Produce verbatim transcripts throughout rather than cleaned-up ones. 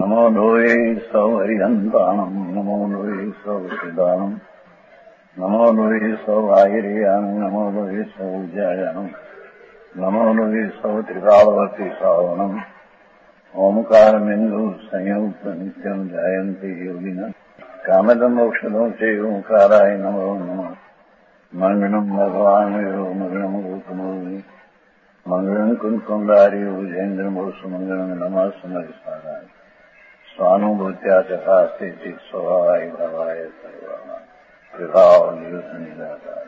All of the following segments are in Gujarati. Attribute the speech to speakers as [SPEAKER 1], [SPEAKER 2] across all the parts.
[SPEAKER 1] નમો લોહે સૌ હરિહંતાણમ નમો લોહે સૌ સિદ્ધાણમ નમો લોહે સૌ આયર્યાણમ નમો લોહે સૌ જયાણમ નમો લોહે સૌ ત્રિકાળવતી શ્રાવણમ ઓમકારમિંદુ સંયુક્ત નિત્યમ જાયંતી યોગિના કામદમ ઔષધો છે ઓંકારાય નમો નમઃ મંગળમ ભગવાન મંગળમ ગોતમોહિ મંગળમ કુંકુંડારી ઉજેન્દ્રમોષ મંગળમ નમઃ સમરિસારાય સ્વાનુભૂત્યા ચકાસ્તે ચિત સ્વભાવાય ભાવાય સર્વા વિભાવ નિયુત નિરાકાર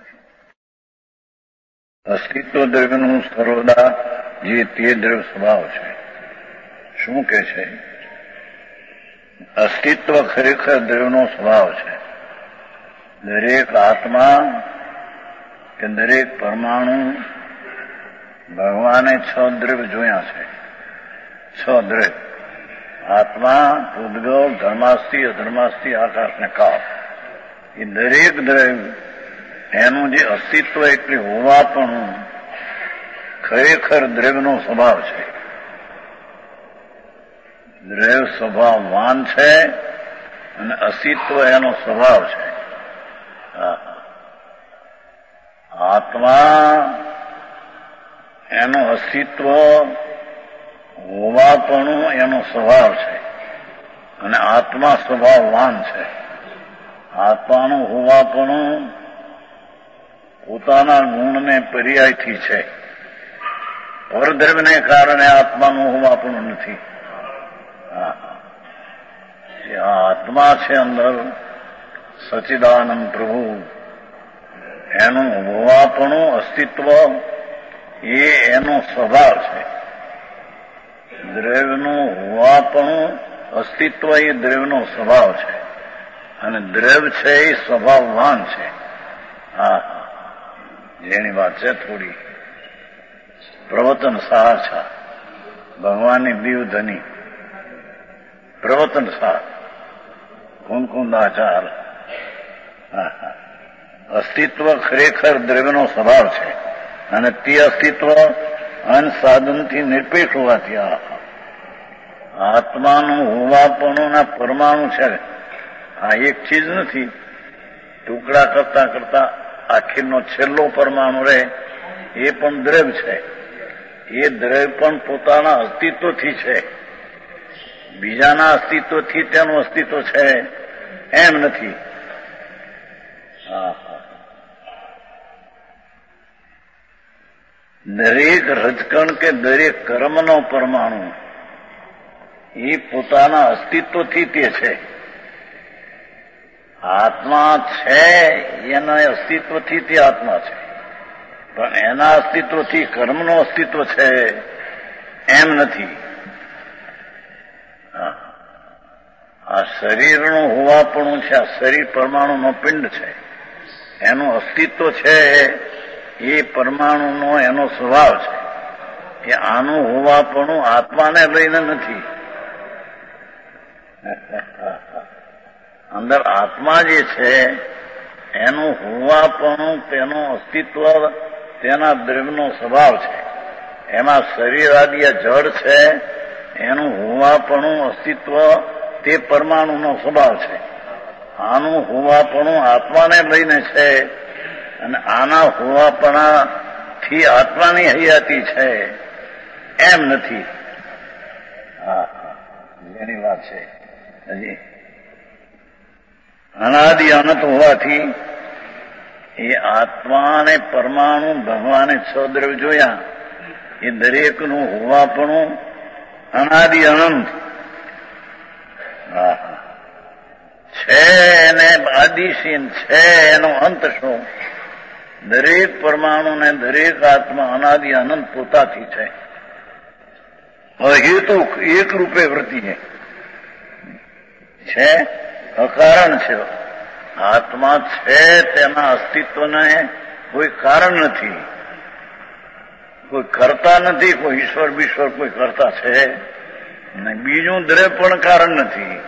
[SPEAKER 1] અસ્તિત્વ દ્રવ્યનું સર્વદા જે તે દ્રવ્ય સ્વભાવ છે. શું કે છે? અસ્તિત્વ ખરેખર દ્રવ્યનો સ્વભાવ છે. દરેક આત્મા કે દરેક પરમાણુ ભગવાને છ દ્રવ્ય જોયા છે. છ દ્રવ્ય આત્મા, ઉદ્ગવ, ધર્માસ્તિ, અધર્માસ્તિ, આકાશ ને કાળ. એ દરેક દ્રવ્ય એનું જે અસ્તિત્વ એટલે હોવા પણ ખરેખર દ્રવ્યનો સ્વભાવ છે. દ્રવ્ય સ્વભાવવાન છે અને અસ્તિત્વ એનો સ્વભાવ છે. આત્મા એનું અસ્તિત્વ હોવાપણું એનો સ્વભાવ છે અને આત્મા સ્વભાવવાન છે. આત્માનું હોવાપણું પોતાના ગુણને પર્યાયથી છે. પરદ્રવ્યને કારણે આત્માનું હોવાપણું નથી. આત્મા છે અંદર સચ્ચિદાનંદ પ્રભુ, એનું હોવાપણું અસ્તિત્વ એ એનો સ્વભાવ છે. દ્રવ્યનું હોવાપણું અસ્તિત્વ એ દ્રવ્યનો સ્વભાવ છે અને દ્રવ્ય છે એ સ્વભાવવાન છે. હા, જેની વાત છે થોડી પ્રવતન સાર છે. ભગવાનની દીવધની પ્રવતન સાર કુંકુંદાચાર. અસ્તિત્વ ખરેખર દ્રવ્યનો સ્વભાવ છે અને તે અસ્તિત્વ અન સાધનથી નિરપેક્ષ હોવાથી આત્માનું હોવાપણુંના પરમાણુ છે. આ એક ચીજ નથી. ટુકડા કરતા કરતા આખીરનો છેલ્લો પરમાણુ રહે એ પણ દ્રવ્ય છે. એ દ્રવ્ય પણ પોતાના અસ્તિત્વથી છે. બીજાના અસ્તિત્વથી તેનું અસ્તિત્વ છે એમ નથી. દરેક રજકણ કે દરેક કર્મનો પરમાણુ એ પોતાના અસ્તિત્વથી તે છે. આત્મા છે એના અસ્તિત્વથી તે આત્મા છે, પણ એના અસ્તિત્વથી કર્મનું અસ્તિત્વ છે એમ નથી. આ શરીરનું હોવાપણું છે. આ શરીર પરમાણુનો પિંડ છે. એનું અસ્તિત્વ છે એ પરમાણુનો એનો સ્વભાવ છે. એ આનું હોવાપણું આત્માને લઈને નથી. અંદર આત્મા જે છે એનું હોવાપણું તેનું અસ્તિત્વ તેના દ્રવ્યનો સ્વભાવ છે. એમાં શરીર આદિ જળ છે એનું હોવાપણું અસ્તિત્વ તે પરમાણુનો સ્વભાવ છે. આનું હોવાપણું આત્માને લઈને છે અને આના હોવાપણાથી આત્માની હયાતી છે એમ નથી. હા, એની વાત છે. હજી અનાદિ અનંત હોવાથી એ આત્મા અને પરમાણુ ભગવાને છ દ્રવ્ય જોયા. એ દરેકનું હોવાપણું અનાદિ અનંત છે એને આદિશીન છે. એનો અંત શું? દરેક પરમાણુ ને દરેક આત્મા અનાદિ અનંત પોતાથી છે. હેતુ એક રૂપે વૃત્તિ છે, અકારણ છે. આત્મા છે તેના અસ્તિત્વને કોઈ કારણ નથી. કોઈ કરતા નથી. કોઈ ઈશ્વર બીશ્વર કોઈ કરતા છે ને બીજું દ્રવ્ય પણ કારણ નથી.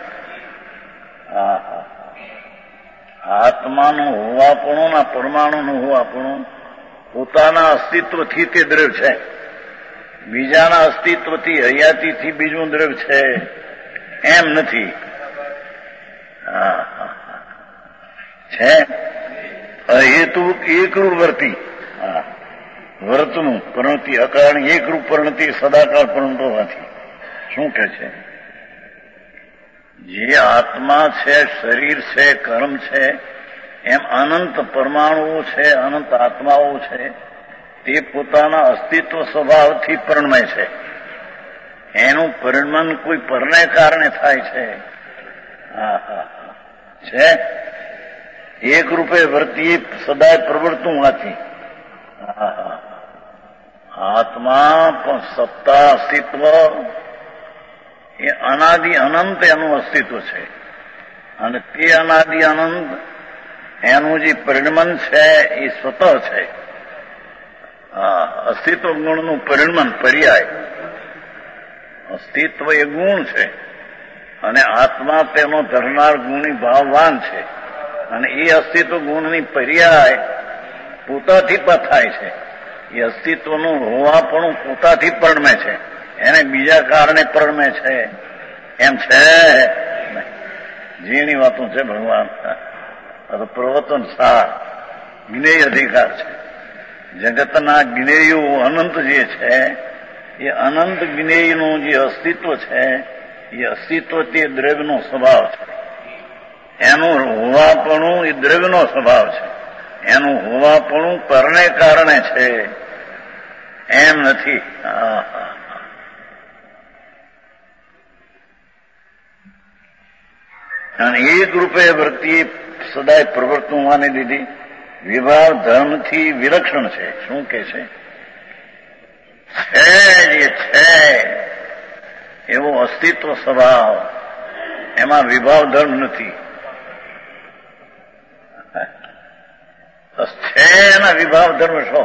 [SPEAKER 1] આત્માનું હોવાપણું ના પરમાણુનું હોવાપણું પોતાના અસ્તિત્વથી તે દ્રવ્ય છે. બીજાના અસ્તિત્વથી હયાતીથી બીજું દ્રવ્ય છે એમ નથી. હા છે હેતુ એકરૂપ વર્તી. હા વર્તનું પરિણતિ અકારણ એકરૂપ પરિણતિ સદાકાળ પરિણતો નથી. શું કહે છે? જે આત્મા છે, શરીર છે, કર્મ છે, એમ અનંત પરમાણુઓ છે, અનંત આત્માઓ છે, તે પોતાના અસ્તિત્વ સ્વભાવથી પરિણમે છે. એનું પરિણમન કોઈ પરને કારણે થાય છે. હા હા છે એક રૂપે વર્તીએ સદાય પ્રવર્તું નથી. હા હા આત્મા પણ સત્તા અસ્તિત્વ એ અનાદિ અનંત એનું અસ્તિત્વ છે. અને તે અનાદિ અનંત એનું જે પરિણમન છે એ સ્વતઃ છે. હા અસ્તિત્વ ગુણનું પરિણમન પર્યાય. અસ્તિત્વ એ ગુણ છે અને આત્મા તેનો ધરનાર ગુણી ભાવવાન છે. અને એ અસ્તિત્વ ગુણની પર્યાય પોતાથી પણ થાય છે. એ અસ્તિત્વનું હોવાપણું પોતાથી પરિણમે છે. એને બીજા કારણે પરિણમે છે એમ છે. જેની વાતો છે ભગવાન પ્રવર્તન સાર જ્ઞેય અધિકાર છે. જગતના જ્ઞેયો અનંત જે છે એ અનંત જ્ઞેયનું જે અસ્તિત્વ છે એ અસ્તિત્વ તે દ્રવ્યનો સ્વભાવ છે. એનું હોવાપણું એ દ્રવ્યનો સ્વભાવ છે. એનું હોવાપણું પરને કારણે છે એમ નથી. હા હા અને એક રૂપે વૃત્તિ સદાય પ્રવર્તવાને લીધી વિભાવ ધર્મથી વિલક્ષણ છે. શું કે છે? છે જે છે એવો અસ્તિત્વ સ્વભાવ એમાં વિભાવ ધર્મ નથી. છે એના વિભાવ ધર્મ શો?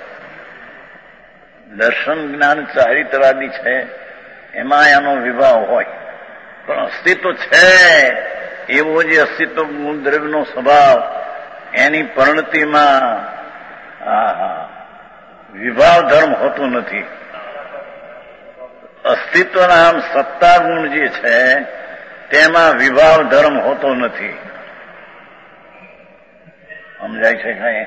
[SPEAKER 1] દર્શન જ્ઞાન ચારિત્રાદિ છે એમાં એનો વિભાવ હોય, પણ અસ્તિત્વ છે એવો જે અસ્તિત્વ ગુણ દ્રવ્યનો સ્વભાવ એની પરિણતિમાં વિભાવ ધર્મ હોતું નથી. અસ્તિત્વના આમ સત્તા ગુણ જે છે તેમાં વિભાવ ધર્મ હોતો નથી. સમજાય છે કઈ?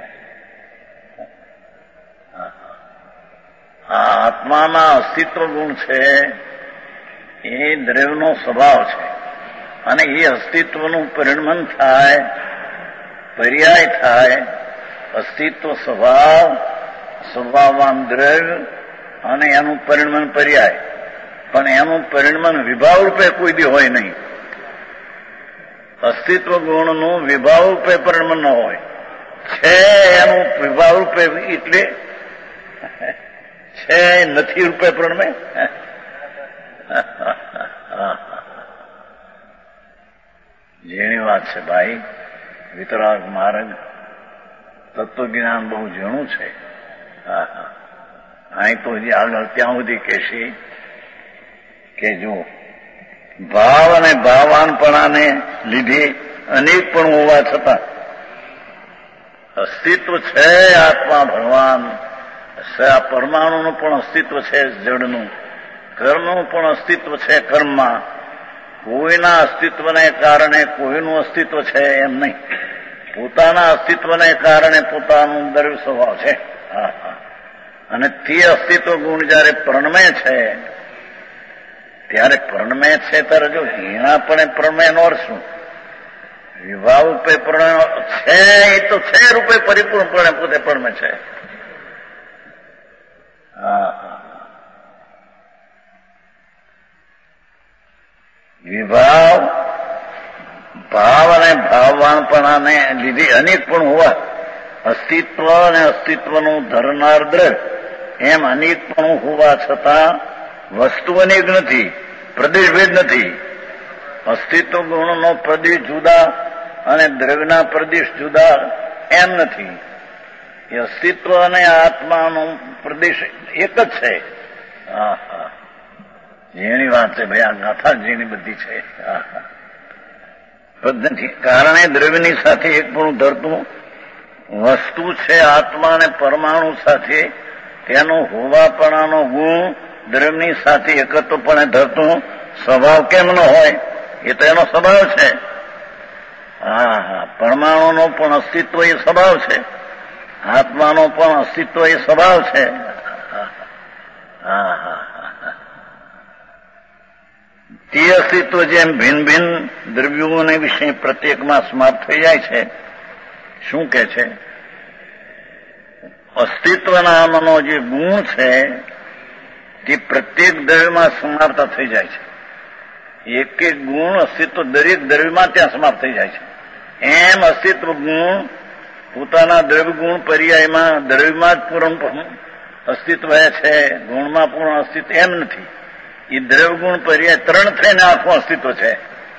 [SPEAKER 1] આ આત્મામાં અસ્તિત્વ ગુણ છે એ દ્રવ્યનો સ્વભાવ છે અને એ અસ્તિત્વનું પરિણમન થાય, પર્યાય થાય. અસ્તિત્વ સ્વભાવ, સ્વભાવવાન દ્રવ્ય અને એનું પરિણમન પર્યાય. પણ એનું પરિણમન વિભાવ રૂપે કોઈ દી હોય નહીં. અસ્તિત્વ ગુણનું વિભાવ રૂપે પરિણમન ન હોય. છે એનું વિભાવ રૂપે એટલે છે નથી રૂપે પરિણમે. જેની વાત છે ભાઈ. વિતરાગ માર્ગ તત્વજ્ઞાન બહુ ઝીણું છે. અહીં તો હજી આગળ ત્યાં સુધી કહેશે કે જો ભાવ અને ભાવાનપણાને લીધે અનેક પણ હોવા છતાં અસ્તિત્વ છે આત્મા ભગવાન, આ પરમાણુનું પણ અસ્તિત્વ છે જડનું, કર્મનું પણ અસ્તિત્વ છે કર્મમાં. કોઈના અસ્તિત્વને કારણે કોઈનું અસ્તિત્વ છે એમ નહીં. પોતાના અસ્તિત્વને કારણે પોતાનું દ્રવ્ય સ્વભાવ છે. હા હા અને તે અસ્તિત્વ ગુણ જયારે પ્રણમે છે ત્યારે પ્રણમે છે ત્યારે જો હીણાપણે પ્રણમે નો અર્થ શું? વિભાવ રૂપે પ્રણમે છે એ તો છે રૂપે પરિપૂર્ણપણે પોતે પ્રણમે છે. હા હા વિભાવ ભાવ અને ભાવવાનપણાને લીધે અનેક પણ હોવા અસ્તિત્વ અને અસ્તિત્વનું ધરનાર દ્રવ્ય એમ અનેક પણ હોવા છતાં વસ્તુ અનેક નથી, પ્રદેશભેદ નથી. અસ્તિત્વ ગુણનો પ્રદેશ જુદા અને દ્રવ્યના પ્રદેશ જુદા એમ નથી. એ અસ્તિત્વ અને આત્માનો પ્રદેશ એક જ છે. હા હા જેની વાત છે ભાઈ. આ ગાથા જેની બધી છે. હા હા નથી કારણે દ્રવ્યની સાથે એક પણ ધરતું વસ્તુ છે આત્મા અને પરમાણુ સાથે તેનો હોવાપણાનો ગુણ દ્રવ્યની સાથે એકત્વપણે ધરતું સ્વભાવ કેમ ન હોય? એ તો એનો સ્વભાવ છે. હા હા પરમાણુનો પણ અસ્તિત્વ એ સ્વભાવ છે, આત્માનો પણ અસ્તિત્વ એ સ્વભાવ છે. હા હા તે અસ્તિત્વ જેમ ભિન્ન ભિન્ન દ્રવ્યોને વિશે પ્રત્યેકમાં સમાપ્ત થઈ જાય છે. શું કે છે? અસ્તિત્વનામનો જે ગુણ છે તે પ્રત્યેક દ્રવ્યમાં સમાપ્ત થઈ જાય છે. એક એક ગુણ અસ્તિત્વ દરેક દ્રવ્યમાં ત્યાં સમાપ્ત થઈ જાય છે. એમ અસ્તિત્વ ગુણ પોતાના દ્રવ્ય ગુણ પર્યાયમાં દ્રવ્યમાં જ પૂર્ણ અસ્તિત્વ છે, ગુણમાં પૂર્ણ અસ્તિત્વ એમ નથી. એ દ્રવ્ય ગુણ પર્યાય ત્રણ થઈને આખું અસ્તિત્વ છે.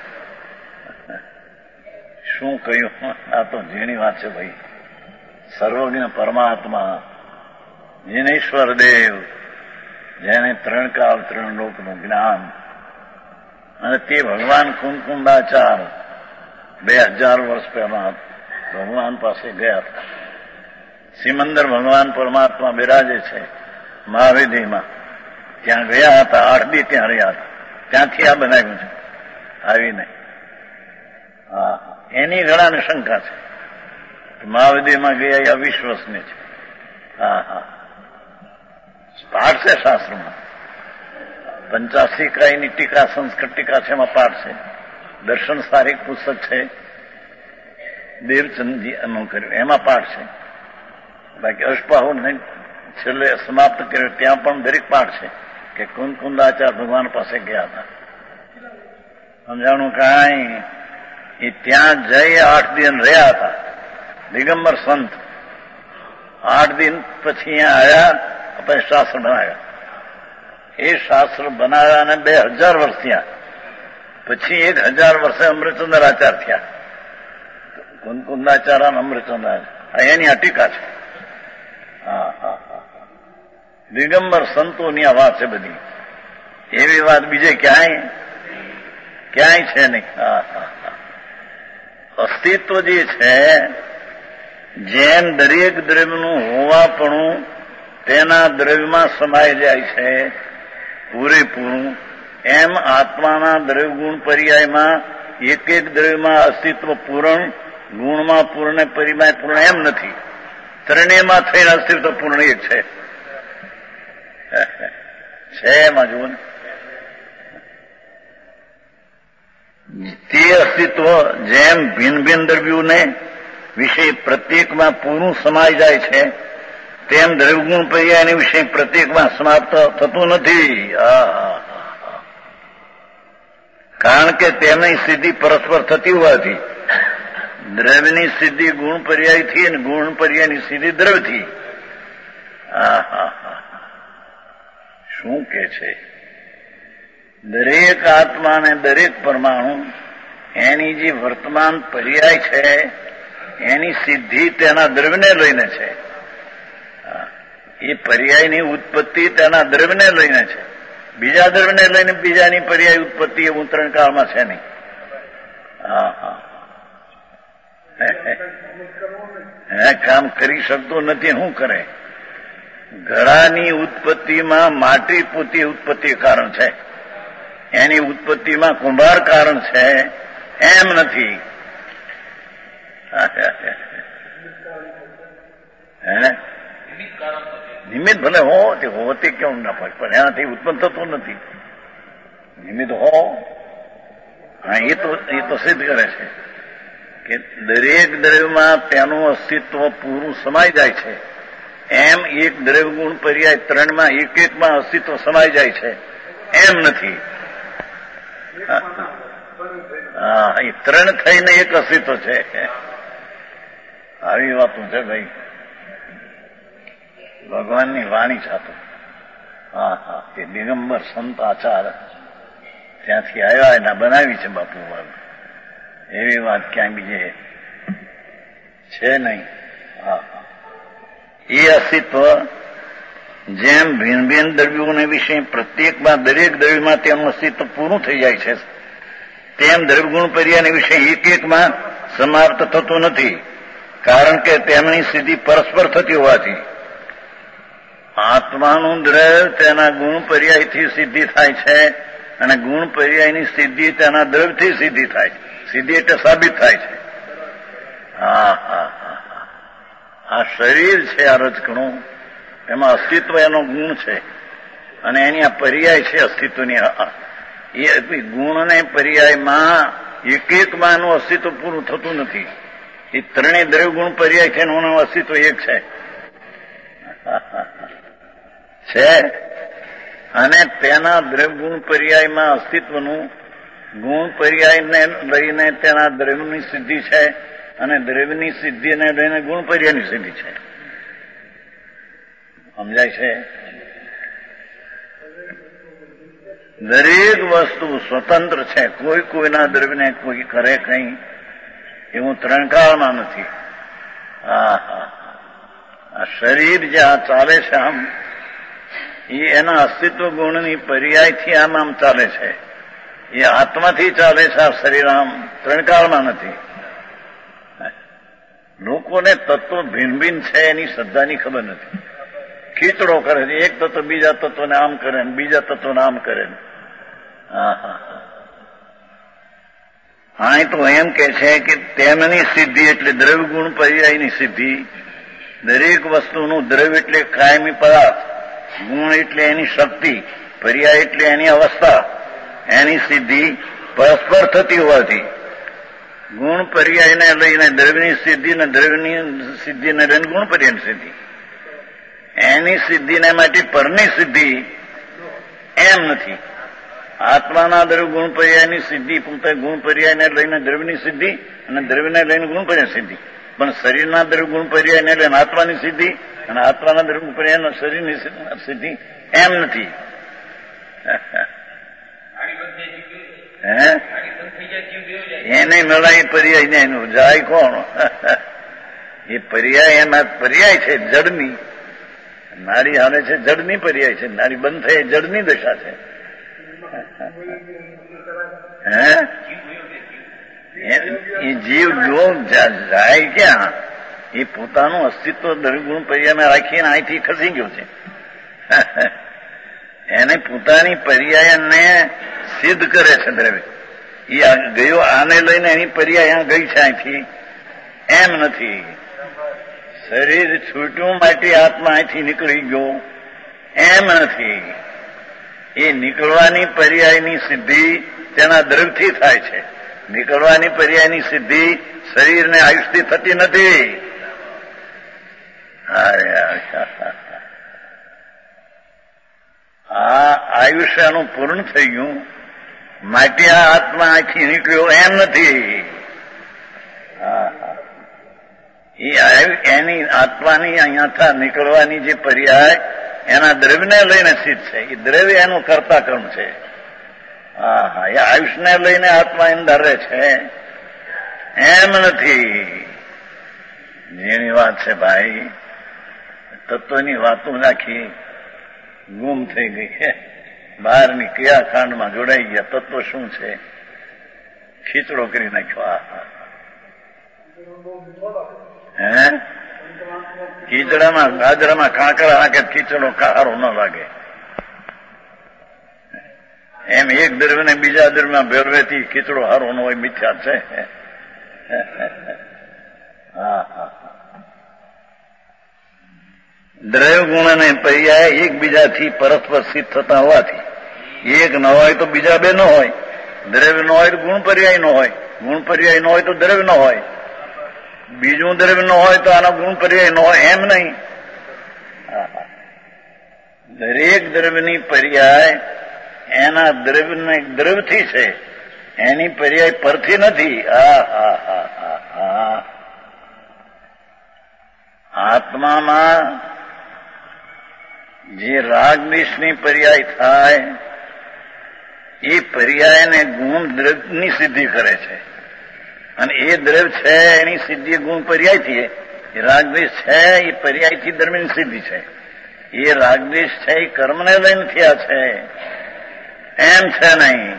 [SPEAKER 1] શું કહ્યું? આ તો ઝીણી વાત છે ભાઈ. સર્વજ્ઞ પરમાત્મા જીનેશ્વર દેવ, જેને ત્રણ કાળ ત્રણ લોકનું જ્ઞાન, અને તે ભગવાન કુંકુંદાચાર બે હજાર વર્ષ પહેલા ભગવાન પાસે ગયા હતા. સિમંદર ભગવાન પરમાત્મા બિરાજે છે મહાવેદીમાં, ત્યાં ગયા હતા. આઠ દી ત્યાં રહ્યા હતા. ત્યાંથી આ બનાવ્યું છે, આવી નહીં. હા એની ઘણાને શંકા છે મહાવેદીમાં ગયા એ અવિશ્વસનીય છે. હા હા પાઠ છે શાસ્ત્રમાં. પંચાસી કાયની ટીકા, સંસ્કૃત ટીકા છે, એમાં પાઠ છે. દર્શન સારી પુસ્તક છે, દેવચંદજી અનું કર્યું, એમાં પાઠ છે. બાકી અષ્ટાહુને છેલ્લે સમાપ્ત કર્યો ત્યાં પણ દરેક પાઠ છે કે કુંકુંદાચાર્ય ભગવાન પાસે ગયા હતા. સમજાણું કાંઈ? એ ત્યાં જઈ આઠ દિન રહ્યા હતા દિગંબર સંત. આઠ દિન પછી અહીંયા આવ્યા, પછી શાસ્ત્ર બનાવ્યા. એ શાસ્ત્ર બનાવ્યા અને બે હજાર વર્ષ થયા. પછી એક હજાર વર્ષે અમૃતચંદ્ર આચાર થયા. કુંકુંદાચાર્ય અને અમૃતચંદ્ર એની આ ટીકા છે. હા હા હા દિગંબર સંતોની આ વાત છે બધી. એવી વાત બીજે ક્યાંય ક્યાંય છે નહીં. હા હા હા અસ્તિત્વ જે છે, જેમ દરેક દ્રવ્યનું હોવાપણું તેના દ્રવ્યમાં સમાઈ જાય છે પૂરેપૂરું, એમ આત્માના દ્રવ્ય ગુણ પર્યાયમાં એક એક દ્રવ્યમાં અસ્તિત્વ પૂર્ણ, ગુણમાં પૂર્ણ, પરિમાય પૂર્ણ એમ નથી. ત્રણેયમાં થઈને અસ્તિત્વ પૂર્ણ એક છે. છે એમાં જુઓ ને. તે અસ્તિત્વ જેમ ભિન્ન ભિન્ન દ્રવ્યોને વિશે પ્રત્યેકમાં પૂરું સમાઈ જાય છે, તેમ દ્રવ્યગુણ પર્યાયને વિશે પ્રત્યેકમાં સમાપ્ત થતું નથી. કારણ કે તેમની સિદ્ધિ પરસ્પર થતી હોવાથી દ્રવ્યની સિદ્ધિ ગુણ પર્યાયથી અને ગુણ પર્યાયની સિદ્ધિ દ્રવ્યથી. શું કે છે? દરેક આત્મા અને દરેક પરમાણુ એની જે વર્તમાન પર્યાય છે એની સિદ્ધિ તેના દ્રવ્યને લઈને છે. એ પર્યાયની ઉત્પત્તિ તેના દ્રવ્યને લઈને છે. બીજા દ્રવ્યને લઈને બીજાની પર્યાય ઉત્પત્તિ એ ઉતરણ કાળમાં છે નહીં. હા હા હે કામ કરી શકતો નથી. શું કરે? ઘડાની ઉત્પત્તિમાં માટી પોતી ઉત્પત્તિ કારણ છે, એની ઉત્પત્તિમાં કુંભાર કારણ છે એમ નથી. હે નિમિત્ત ભલે હો તે હોતી કેમ ના પડે, પણ એનાથી ઉત્પન્ન થતું નથી. નિમિત્ત હો હા એ તો એ તો સિદ્ધ કરે છે કે દરેક દ્રવ્યમાં તેનું અસ્તિત્વ પૂરું સમાઈ જાય છે. એમ એક દ્રવ્ય ગુણ પર્યાય ત્રણમાં એક એકમાં અસ્તિત્વ સમાઈ જાય છે એમ નથી. હા એ ત્રણ થઈને એક અસ્તિત્વ છે. આવી વાતો છે ભાઈ, ભગવાનની વાણી સાથે. હા હા તે દિગંબર સંત આચાર ત્યાંથી આવ્યા એના બનાવી છે બાપુ વાળું. એવી વાત ક્યાંય બીજે છે નહીં. હા હા એ અસ્તિત્વ જેમ ભિન્ન ભિન્ન દ્રવ્યોને વિશે પ્રત્યેકમાં દરેક દ્રવ્યમાં તેનું અસ્તિત્વ પૂરું થઈ જાય છે, તેમ દ્રવ્યગુણ પર્યાયને વિશે એક એકમાં સમાપ્ત થતું નથી. કારણ કે તેમની સિદ્ધિ પરસ્પર થતી હોવાથી આત્માનું દ્રવ્ય તેના ગુણ પર્યાયથી સિદ્ધિ થાય છે અને ગુણ પર્યાયની સિદ્ધિ તેના દ્રવ્યથી સિદ્ધિ થાય. સિદ્ધિ એટલે સાબિત થાય છે. હા હા હા હા આ શરીર છે આ રજકણું, એમાં અસ્તિત્વ એનો ગુણ છે અને એની આ પર્યાય છે અસ્તિત્વની. એ ગુણ અને પર્યાયમાં એક એકમાં એનું અસ્તિત્વ પૂરું થતું નથી. એ ત્રણેય દ્રવ્ય ગુણ પર્યાય છે એનું અસ્તિત્વ એક છે છે અને તેના દ્રવ્ય ગુણ પર્યાયમાં અસ્તિત્વનું ગુણ પર્યાયને લઈને તેના દ્રવ્યની સિદ્ધિ છે અને દ્રવ્યની સિદ્ધિને લઈને ગુણ પર્યાયની સિદ્ધિ છે. સમજાય છે? દરેક વસ્તુ સ્વતંત્ર છે, કોઈ કોઈના દ્રવ્યને કોઈ કરે કંઈ એવું ત્રણકાળમાં નથી. હા હા આ શરીર જે આ ચાલે છે આમ એ એના અસ્તિત્વ ગુણની પર્યાયથી આમ આમ ચાલે છે. એ આત્માથી ચાલે છે આ શરીર, આમ ત્રણકાળમાં નથી. લોકોને તત્વો ભિન્ન ભિન્ન છે એની શ્રદ્ધાની ખબર નથી. ખીચડો કરે છે, એક તત્વ બીજા તત્વને આમ કરે ને બીજા તત્વને આમ કરે. હા હા હા તો એમ કે છે કે તેમની સિદ્ધિ એટલે દ્રવ્ય ગુણ પર્યાયની સિદ્ધિ. દરેક વસ્તુનું દ્રવ્ય એટલે કાયમી પદાર્થ, ગુણ એટલે એની શક્તિ, પર્યાય એટલે એની અવસ્થા, એની સિદ્ધિ પરસ્પર થતી હોવાથી ગુણ પર્યાયને લઈને દ્રવ્યની સિદ્ધિ ને દ્રવ્યની સિદ્ધિને લઈને ગુણ પર્યાયની સિદ્ધિ, એની સિદ્ધિને માટે પરની સિદ્ધિ એમ નથી. આત્માના દ્રવ્ય ગુણ પર્યાયની સિદ્ધિ પોતે ગુણ પર્યાયને લઈને દ્રવ્યની સિદ્ધિ અને દ્રવ્યને લઈને ગુણ પર્યાય સિદ્ધિ, પણ શરીરના દ્રવ્ય ગુણ પર્યાયને લઈને આત્માની સિદ્ધિ અને આત્માના દ્રવ્ય ગુણ પર્યાયના શરીરની સિદ્ધિ એમ નથી. હે એને મેળાય પર્યાય ને એનું જાય કોણ? એ પર્યાય એમાં પર્યાય છે જડની. નાડી હાલે છે જડની પર્યાય છે, નાડી બંધ થઈ જડની દશા છે. હે એ જીવ જો જાય ક્યાં? એ પોતાનું અસ્તિત્વ દ્રવ્યગુણ પર્યાયમાં રાખીને અહીંથી ખસી ગયો છે. એને પોતાની પર્યાયને સિદ્ધ કરે છે દ્રવ્ય. એ ગયો આને લઈને એની પર્યાય અહીંયા ગઈ છે અહીંથી, એમ નથી. શરીર છૂટ્યું માટે આત્મા અહીંથી નીકળી ગયો એમ નથી. એ નીકળવાની પર્યાયની સિદ્ધિ તેના દ્રવ્યથી થાય છે. નીકળવાની પર્યાયની સિદ્ધિ શરીરને આયુષથી થતી નથી. આ આયુષ્યનું પૂર્ણ થઈ ગયું માટે આ આત્મા અહીંથી નીકળ્યો એમ નથી. એની આત્માની અહીંયા નીકળવાની જે પર્યાય એના દ્રવ્યને લઈને સિદ્ધ છે. એ દ્રવ્ય એનું કર્તા કર્મ છે. હા હા એ આયુષને લઈને આત્મા અંદર રહે છે એમ નથી. જેની વાત છે ભાઈ, તત્વની વાતો નાખી ગુમ થઈ ગઈ છે. બહારની ક્રિયાકાંડમાં જોડાઈ ગયા. તત્વ શું છે ખીચડો કરી નાખ્યો. આ હે ખીચડામાં ગાજરામાં કાંકરા નાખે ખીચડો કારો ન લાગે. એમ એક દ્રવ્ય ને બીજા દ્રવ્યમાં ભેરવેથી ખીચડો હારો ન હોય, મિથ્યા છે. હા હા દ્રવ્ય ગુણ અને પર્યાય એકબીજાથી પરસ્પર સિદ્ધ થતા હોવાથી એક ન હોય તો બીજા બે ન હોય, દ્રવ્ય ન હોય તો ગુણ પર્યાય ન હોય, ગુણ પર્યાય ન હોય તો દ્રવ્ય ન હોય, બીજું દ્રવ્ય ન હોય તો આનો ગુણ પર્યાય ન હોય એમ નહીં. દરેક દ્રવ્યની પર્યાય એના દ્રવ્ય દ્રવ્યથી છે, એની પર્યાય પરથી નથી. હા હા હા હા હા આત્મામાં જે રાગદ્વેષની પર્યાય થાય એ પર્યાયને ગુણ દ્રવ્યની સિદ્ધિ કરે છે અને એ દ્રવ્ય છે એની સિદ્ધિ ગુણ પર્યાયથી. એ રાગદ્વેષ છે એ પર્યાયથી દ્રવ્યની સિદ્ધિ છે. એ રાગદ્વેષ છે એ કર્મને લઈને થયા છે એમ છે નહીં.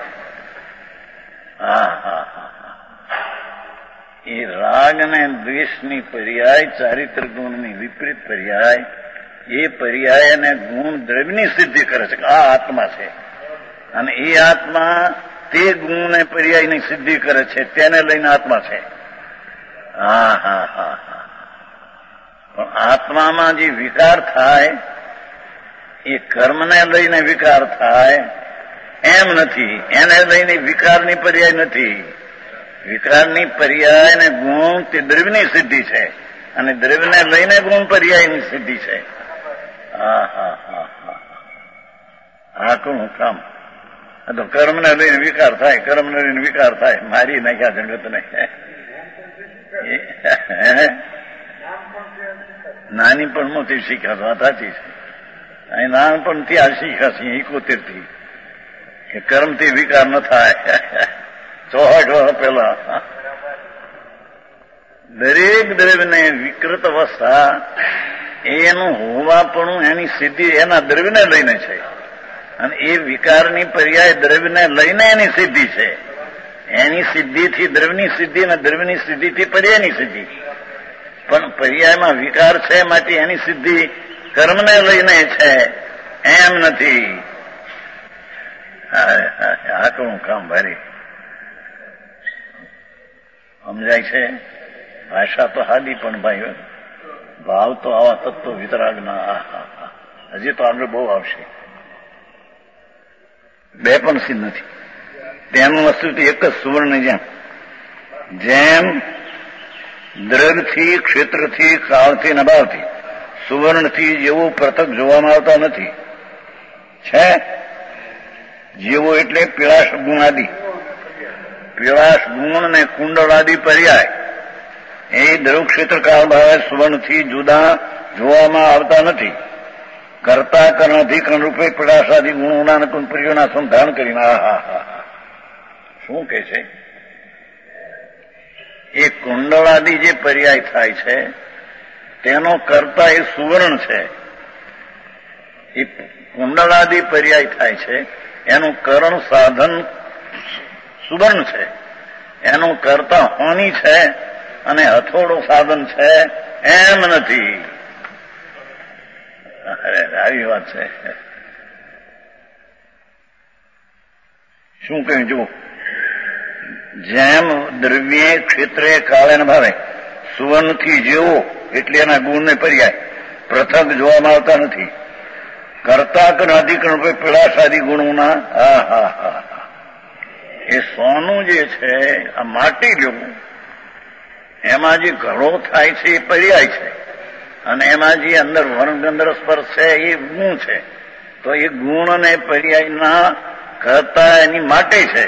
[SPEAKER 1] હા હા હા એ રાગ અને દ્વેષની પર્યાય ચારિત્ર ગુણની વિપરીત પર્યાય, એ પર્યાય અને ગુણ દ્રવ્યની સિદ્ધિ કરે છે કે આ આત્મા છે. અને એ આત્મા તે ગુણને પર્યાયની સિદ્ધિ કરે છે, તેને લઈને આત્મા છે. હા હા હા હા પણ આત્મામાં જે વિકાર થાય એ કર્મને લઈને વિકાર થાય એમ નથી. એને લઈને વિકારની પર્યાય નથી. વિકારની પર્યાય ને ગુણ તે દ્રવ્યની સિદ્ધિ છે, અને દ્રવ્યને લઈને ગુણ પર્યાયની સિદ્ધિ છે. હા હા હા હા હા કોનું કામ? તો કર્મને લઈને વિકાર થાય, કર્મને લઈને વિકાર થાય. મારી નાખ્યા જગતને. નાની પણ મોટી શીખ્યા વાત સાચી છે. અહીં નાનપણથી આ શીખ્યા છીએ એકોતેર થી કે કર્મથી વિકાર ન થાય. ચોસઠ વર્ષ પહેલા દરેક દ્રવ્યને વિકૃત અવસ્થા એનું હોવાપણું એની સિદ્ધિ એના દ્રવ્યને લઈને છે, અને એ વિકારની પર્યાય દ્રવ્યને લઈને એની સિદ્ધિ છે. એની સિદ્ધિથી દ્રવ્યની સિદ્ધિ અને દ્રવ્યની સિદ્ધિથી પર્યાયની સિદ્ધિ. પણ પર્યાયમાં વિકાર છે, માટે એની સિદ્ધિ કર્મને લઈને છે એમ નથી. આ કોનું કામ ભારી સમજાય છે? ભાષા તો હાદી, પણ ભાઈ ભાવ તો આવા તત્વ વિતરાગના હજી તો આગળ બહુ આવશે. બે પણ સિદ્ધ નથી. તેનું અસ્તિત્વ એક જ સુવર્ણ. જેમ જેમ દ્રવ્યથી, ક્ષેત્રથી, કાળથી, નભાવથી સુવર્ણથી જેવું પૃથક જોવામાં આવતા નથી. છે જેવો એટલે પીળાશ ગુણ આદિ. પીળાશ ગુણ ને કુંડળ આદિ પર્યાય એ દ્રવ્ય ક્ષેત્ર કાળ ભાવે સુવર્ણથી જુદા જોવામાં આવતા નથી. કરતા કર્ણાધિકરણ રૂપે પીળાશાદી ગુણોના કુંપરીઓના સંધાન કરીને આ હા હા શું કે છે? એ કુંડળાદી જે પર્યાય થાય છે તેનો કરતા એ સુવર્ણ છે. એ કુંડળાદી પર્યાય થાય છે એનું કરણ સાધન સુવર્ણ છે. એનું કરતા હોની છે અને હથોડું સાધન છે એમ નથી. આવી વાત છે. શું કહ્યું જુઓ? જેમ દ્રવ્ય ક્ષેત્રે કાળે ને ભાવે સુવર્ણથી જેવો એટલે એના ગુણને પર્યાય પૃથક જોવામાં આવતા નથી. કરતા કે અધિકરણ રૂપે પીળાશાદી ગુણોના હા હા હા એ સોનું જે છે આ માટી જેવું, એમાં જે ઘડો થાય છે એ પર્યાય છે, અને એમાં જે અંદર વર્ણગંધર સ્પર્શ છે એ ગુણ છે. તો એ ગુણ અને પર્યાયના કરતા એની માટે છે.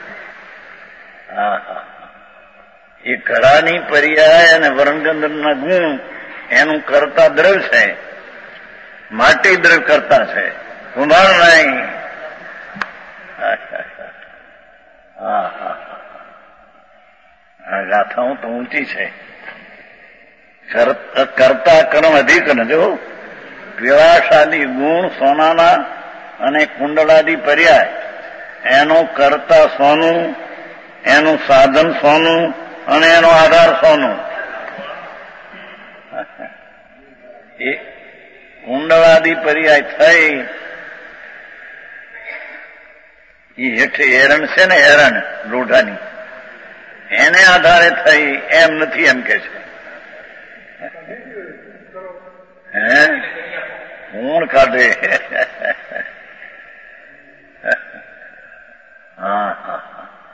[SPEAKER 1] હા હા એ ઘડાની પર્યાય અને વર્ણગંધરના ગુણ એનું કરતા દ્રવ્ય છે. માટી દ્રવ્ય કરતા છે, કુંભાર નહીં. હા હા આ ગાથાઓ તો ઊંચી છે. કરતા કર્મ અધિક ન જો પીળાશાદી ગુણ સોનાના અને કુંડળાદી પર્યાય એનો કરતા સોનું, એનું સાધન સોનું અને એનો આધાર સોનું. એ કુંડળાદી પર્યાય થઈ એ હેઠે હેરણ છે ને, હેરણ લોઢાની, એને આધારે થઈ એમ નથી એમ કે છે. હે ઊણ કાઢે. હા હા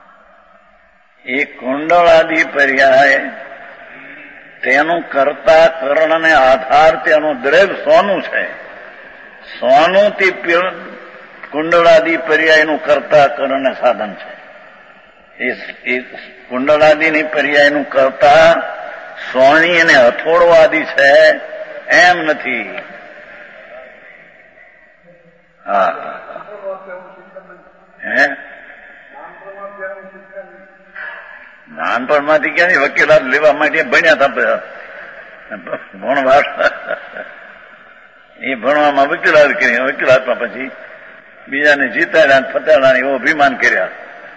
[SPEAKER 1] એ કુંડળાદી પર્યાય તેનું કરતા કરણ અને આધાર તેનું દ્રવ્ય સોનું છે. સોનું તે કુંડળાદી પર્યાયનું કરતા કરણ સાધન છે. એ કુંડળાદીની પર્યાયનું કરતા સોણી અને હથોડો આદિ છે એમ નથી. હા હે નાનપણમાંથી ક્યાંથી વકીલાત લેવા માટે ભણ્યા હતા. ભણવા એ ભણવામાં વકીલાત કરી, વકીલાતમાં પછી બીજાને જીતાડ્યા, ફતાડ્યા, એવો અભિમાન કર્યા.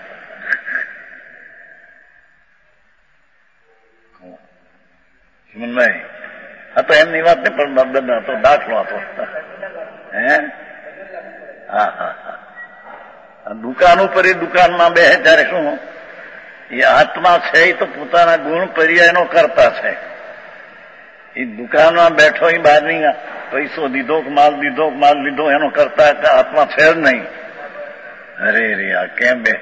[SPEAKER 1] હિમનભાઈ આ તો એમની વાત ને પણ બધા તો દાખલો હતો. હે હા હા દુકાન ઉપર એ દુકાનમાં બે ત્યારે શું એ આત્મા છે એ તો પોતાના ગુણ પર્યાયનો કરતા છે. એ દુકાનમાં બેઠો એ બહારની પૈસો દીધો કે માલ દીધો માલ લીધો એનો કરતા આત્મા છે જ નહીં. અરે રે આ કેમ બે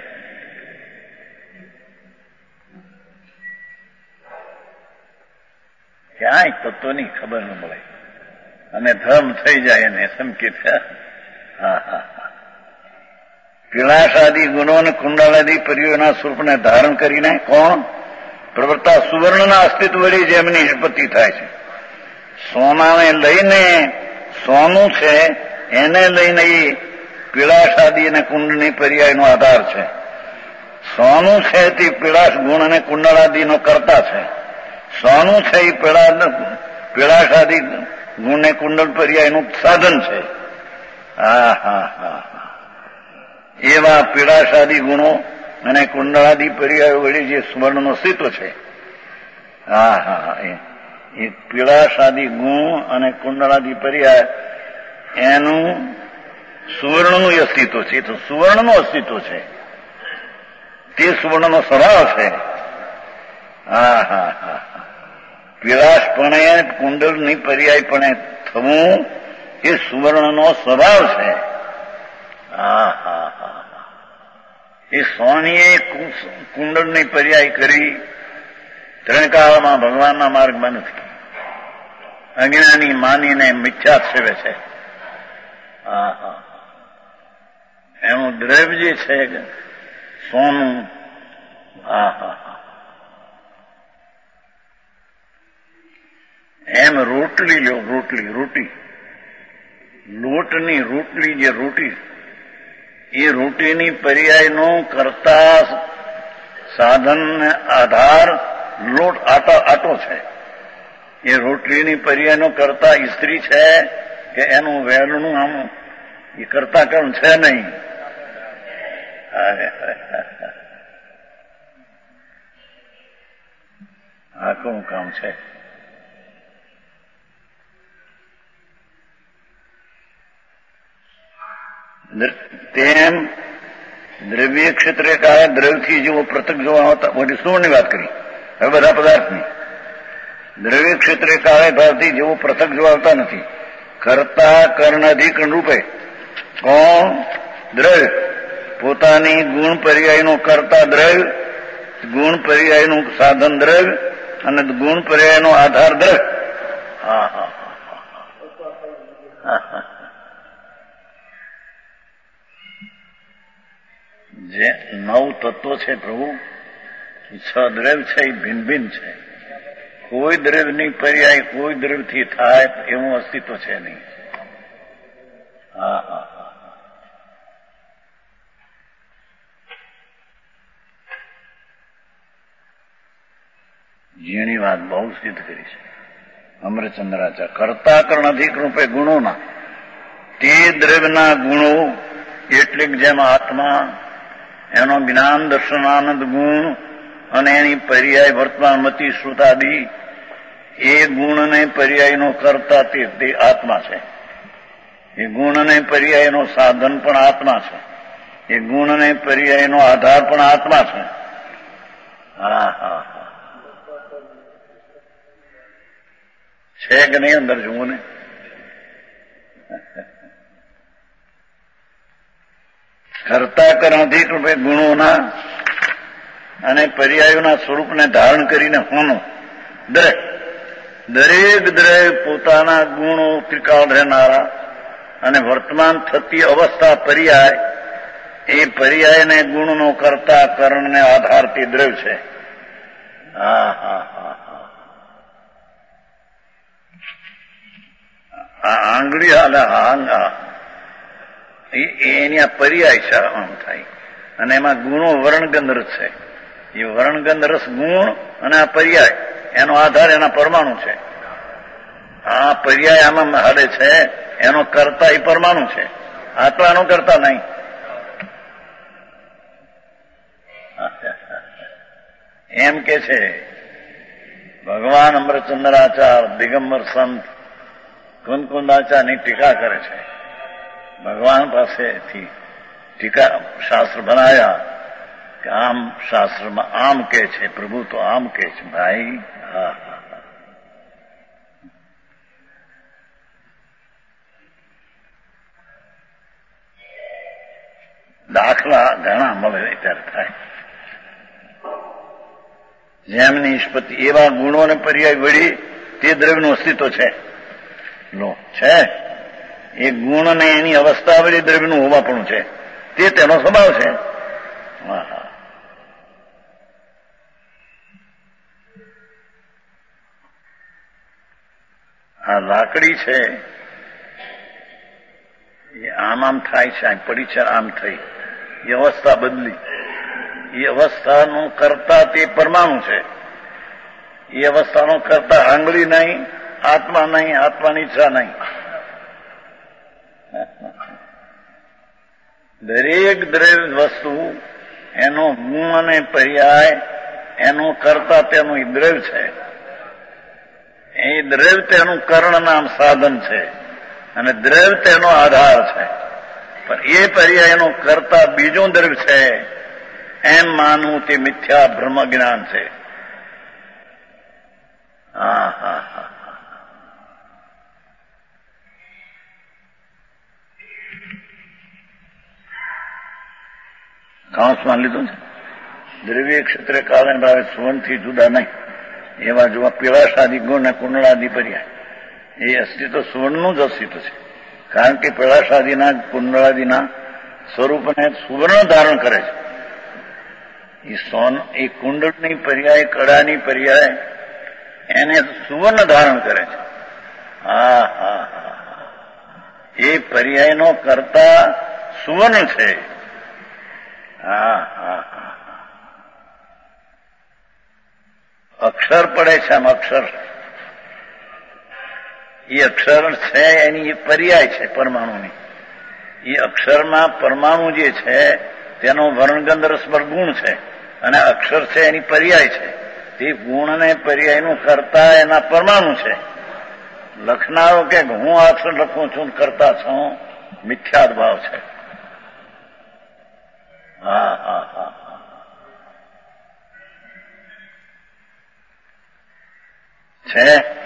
[SPEAKER 1] ક્યાંય તત્વની ખબર ન મળે અને ધર્મ થઈ જાય એને સંકેત. હા હા પીળાશાદી ગુણો અને કુંડળાદી પર્યોના સ્વરૂપને ધારણ કરીને કોણ પ્રવર્તા સુવર્ણના અસ્તિત્વ વડે જેમની નિષ્પત્તિ થાય છે. સોનાને લઈને સોનું છે એને લઈને એ પીળાશાદી અને કુંડની પર્યાયનો આધાર છે. સોનું છે તે પીળાશ ગુણ અને કુંડળાદીનો કરતા છે. સોનું છે એ પીળા પીળાશાદી ગુણ ને કુંડળ પર્યાયનું સાધન છે. હા હા હા એવા પીળાશાદી ગુણો અને કુંડળાદી પર્યાયો વડે જે સ્વર્ણનો અસ્તિત્વ છે. હા હા એ પીળાશાદી ગુણ અને કુંડળાદી પર્યાય એનું સુવર્ણનું અસ્તિત્વ છે. તો સુવર્ણનું અસ્તિત્વ છે તે સુવર્ણનો સ્વભાવ છે. હા હા હા પીળાશપણે કુંડળની પર્યાયપણે થવું એ સુવર્ણનો સ્વભાવ છે. હા હા હા એ સોનીએ કુંડળની પર્યાય કરી ત્રણકાળમાં ભગવાનના માર્ગમાં નથી. અજ્ઞાની માનીને મિથ્યા સેવે છે. હા હા એનું દ્રવ્ય જે છે સોનું. હા હા એમ રોટલી લો રોટલી રોટી લોટની રોટલી જે રોટી એ રોટીની પર્યાયનો કરતા સાધન આધાર લોટ આટો આટો છે. એ રોટલીની પર્યાયનો કરતા ઇસ્ત્રી છે કે એનું વેલણું આમ એ કરતા કર્મ છે નહીં. આખું કામ છે. તેમ દ્રવ્ય ક્ષેત્રે કાળે દ્રવ્યથી જેવો પૃથક જોવા હોતા મોટી સુવર્ણની વાત કરી. હવે બધા પદાર્થની દ્રવ્ય ક્ષેત્રે કાળે ભાવથી જેવો પૃથક જોવા આવતા નથી. કરતા કર્ણાધિકરણ રૂપે કોણ દ્રવ્ય પોતાની ગુણ પર્યાયનું કરતા દ્રવ્ય, ગુણ પર્યાયનું સાધન દ્રવ્ય અને ગુણ પર્યાયનો આધાર દ્રવ્ય. હા હા હા જે નવ તત્વો છે પ્રભુ છ દ્રવ્ય છે એ ભિન્ન ભિન્ન છે. કોઈ દ્રવ્યની પર્યાય કોઈ દ્રવ્યથી થાય એવું અસ્તિત્વ છે નહીં. હા હા જેની વાત બહુ સિદ્ધ કરી છે અમરચંદ્રાચાર્ય. કરતા કરણ અધિક રૂપે ગુણોના તે દ્રવ્યના ગુણો એટલે જેમ આત્મા એનો જ્ઞાન દર્શન આનંદ ગુણ અને એની પર્યાય વર્તમાન મતિ શ્રુતાદિ એ ગુણને પર્યાયનો કરતા તે આત્મા છે. એ ગુણને પર્યાયનો સાધન પણ આત્મા છે. એ ગુણને પર્યાયનો આધાર પણ આત્મા છે. હા હા હા છે કે નહીં અંદર જુઓ ને. કરતા કરણાધિક રૂપે ગુણોના અને પર્યાયોના સ્વરૂપને ધારણ કરીને હોનો દરેક દરેક દરેક પોતાના ગુણો ત્રિકાળ રહેનારા અને વર્તમાન થતી અવસ્થા પર્યાય એ પર્યાયને ગુણનો કરતા કરણને આધારથી દ્રવ્ય છે. હા હા હા હા આ આંગળી હાલે હાંગા એની આ પર્યાય છે આમ થાય. અને એમાં ગુણો વર્ણગંધ રસ છે. એ વર્ણગંધ રસ ગુણ અને આ પર્યાય એનો આધાર એના પરમાણુ છે. આ પર્યાય આમાં હાલે છે એનો કરતા એ પરમાણુ છે. આત્મા એનો કરતા નહીં. એમ કે છે ભગવાન અમરચંદ્રાચાર્ય દિગંબર સંત કુંદકુંદાચાર્યની ટીકા કરે છે. ભગવાન પાસેથી ટીકા શાસ્ત્ર બનાવ્યા કે આમ શાસ્ત્રમાં આમ કે છે, પ્રભુ તો આમ કે છે. ભાઈ હા હા દાખલા ઘણા મળે ત્યારે થાય. જેમ નિષ્પત્તિ એવા ગુણોને પર્યાય વળી તે દ્રવ્યનું અસ્તિત્વ છે. લો છે એ ગુણને એની અવસ્થા વળી દ્રવ્યનું હોવાપણું છે. તે તેનો સ્વભાવ છે. હા હા આ લાકડી છે એ આમ આમ થાય છે, પડી છે આમ થઈ, એ અવસ્થા બદલી. એ અવસ્થાનું કરતા તે પરમાણુ છે. એ અવસ્થાનો કરતા આંગળી નહીં, આત્મા નહીં, આત્માની ઈચ્છા નહીં. દરેક દ્રવ્ય વસ્તુ એનો ગુણ અને પર્યાય એનું કરતા તેનું એ દ્રવ્ય છે. એ દ્રવ્ય તેનું કર્ણ નામ સાધન છે અને દ્રવ્ય તેનો આધાર છે. પણ એ પર્યાયનો કરતા બીજું દ્રવ્ય છે એમ માનવું તે મિથ્યા બ્રહ્મ જ્ઞાન છે. હા હા હા કાંસમાં લીધું છે. દ્રવ્ય ક્ષેત્રે કાળે ભાવે સુવર્ણથી જુદા નહીં એવા જોવા પીળાશાદી ગુણ અને કુંડળાદિ પર્યાય એ અસ્તિત્વ સુવર્ણનું જ અસ્તિત્વ છે. કારણ કે પીળાશાદીના કુંડળાદિના સ્વરૂપને સુવર્ણ ધારણ કરે છે. એ સોન એ કુંડળની પર્યાય, કડાની પર્યાય એને સુવર્ણ ધારણ કરે છે. હા હા હા એ પર્યાયનો કરતા સુવર્ણ છે. હા હા હા અક્ષર પડે છે આમ અક્ષર. એ અક્ષર છે એની એ પર્યાય છે પરમાણુની. એ અક્ષરમાં પરમાણુ જે છે તેનો વર્ણગંધ રસભર ગુણ છે અને અક્ષર છે એની પર્યાય છે. તે ગુણ અને પર્યાયનું કરતા એના પરમાણુ છે. લખનારો કે હું આ અક્ષર લખું છું કરતા છું, મિથ્યાદ ભાવ છે. હા હા હા છે.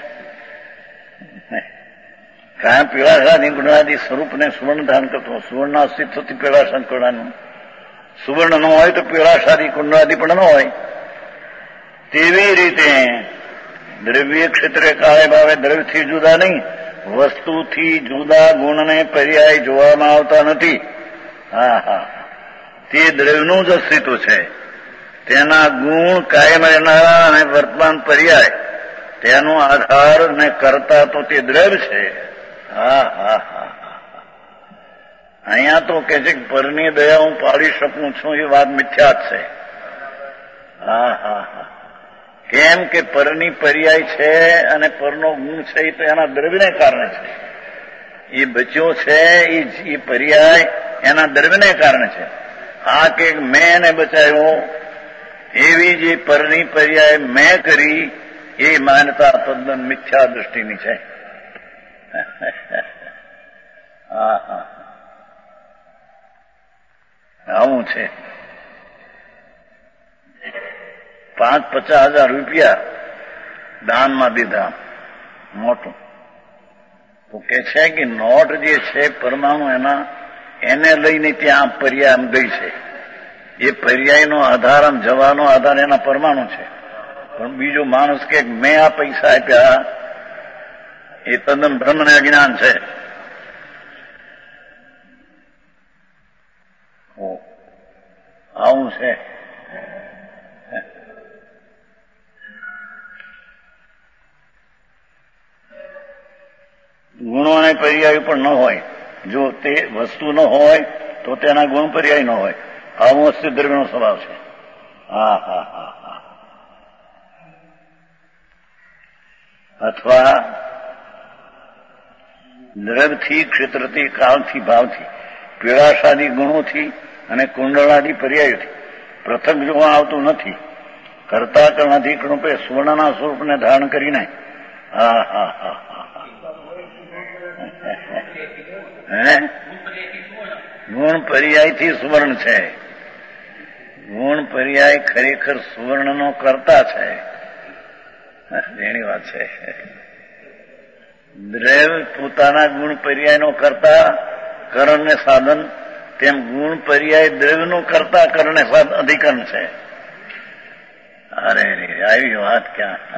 [SPEAKER 1] કારણ પીળાશાદી ગુણાદી સ્વરૂપને સુવર્ણ ધારણ કરતો. સુવર્ણ અસ્તિત્વથી પીળાશાદી કુંડાનું. સુવર્ણ ન હોય તો પીળાશાદી કુંડાદી પણ ન હોય. તેવી રીતે દ્રવ્ય ક્ષેત્રે કાળે ભાવે દ્રવ્યથી જુદા નહીં, વસ્તુથી જુદા ગુણને પર્યાય જોવામાં આવતા નથી. હા હા તે દ્રવ્યનું જ અસ્તિત્વ છે. તેના ગુણ કાયમ રહેનારા અને વર્તમાન પર્યાય તેનો આધાર ને કરતા તો તે દ્રવ્ય છે. હા હા હા અહીંયા તો કે છે કે પરની દયા હું પાડી શકું છું એ વાત મિથ્યા જ છે. હા હા હા કેમ કે પરની પર્યાય છે અને પરનો ગુણ છે એ તો એના દ્રવ્યને કારણે છે. એ બચ્યો છે એ પર્યાય એના દ્રવ્યને કારણે છે. આ કે મેં એને બચાવ્યો એવી જે પરની પર્યાય મેં કરી એ માન્યતા તદ્દન મિથ્યા દૃષ્ટિની છે. હા હા આવું છે. પાંચ પચાસ હજાર રૂપિયા દાનમાં દીધા મોટું તો કે છે કે નોટ જે છે પરમાણુ એના એને લઈને ત્યાં પર્યાય આમ ગઈ છે. એ પર્યાયનો આધાર આમ જવાનો આધાર એના પરમાણુ છે. પણ બીજો માણસ કે મેં આ પૈસા આપ્યા એ તદ્દન બ્રહ્મને અજ્ઞાન છે. આવું છે. ગુણો અને પર્યાય પણ ન હોય. જો તે વસ્તુ ન હોય તો તેના ગુણ પર્યાય ન હોય. આવું અસ્થિર દ્રવ્યનો સ્વભાવ છે. હા હા હા હા અથવા દ્રવ્યથી, ક્ષેત્રથી, કાળથી, ભાવથી, પીળાશાદી ગુણોથી અને કુંડળાદી પર્યાયોથી પૃથક જોવા આવતું નથી. કરતા કરણાધિક રૂપે સુવર્ણના સ્વરૂપને ધારણ કરીને હા હા હા હા હે ગુણ પર્યાયથી સુવર્ણ છે. ગુણ પર્યાય ખરેખર સુવર્ણનો કરતા છે. એની વાત છે. દ્રવ્ય પોતાના ગુણ પર્યાયનો કરતા કરણ ને સાધન, તેમ ગુણ પર્યાય દ્રવ્યનું કરતા કરણ ને સાધન અધિકરણ છે. અરે રે, આવી વાત ક્યાં!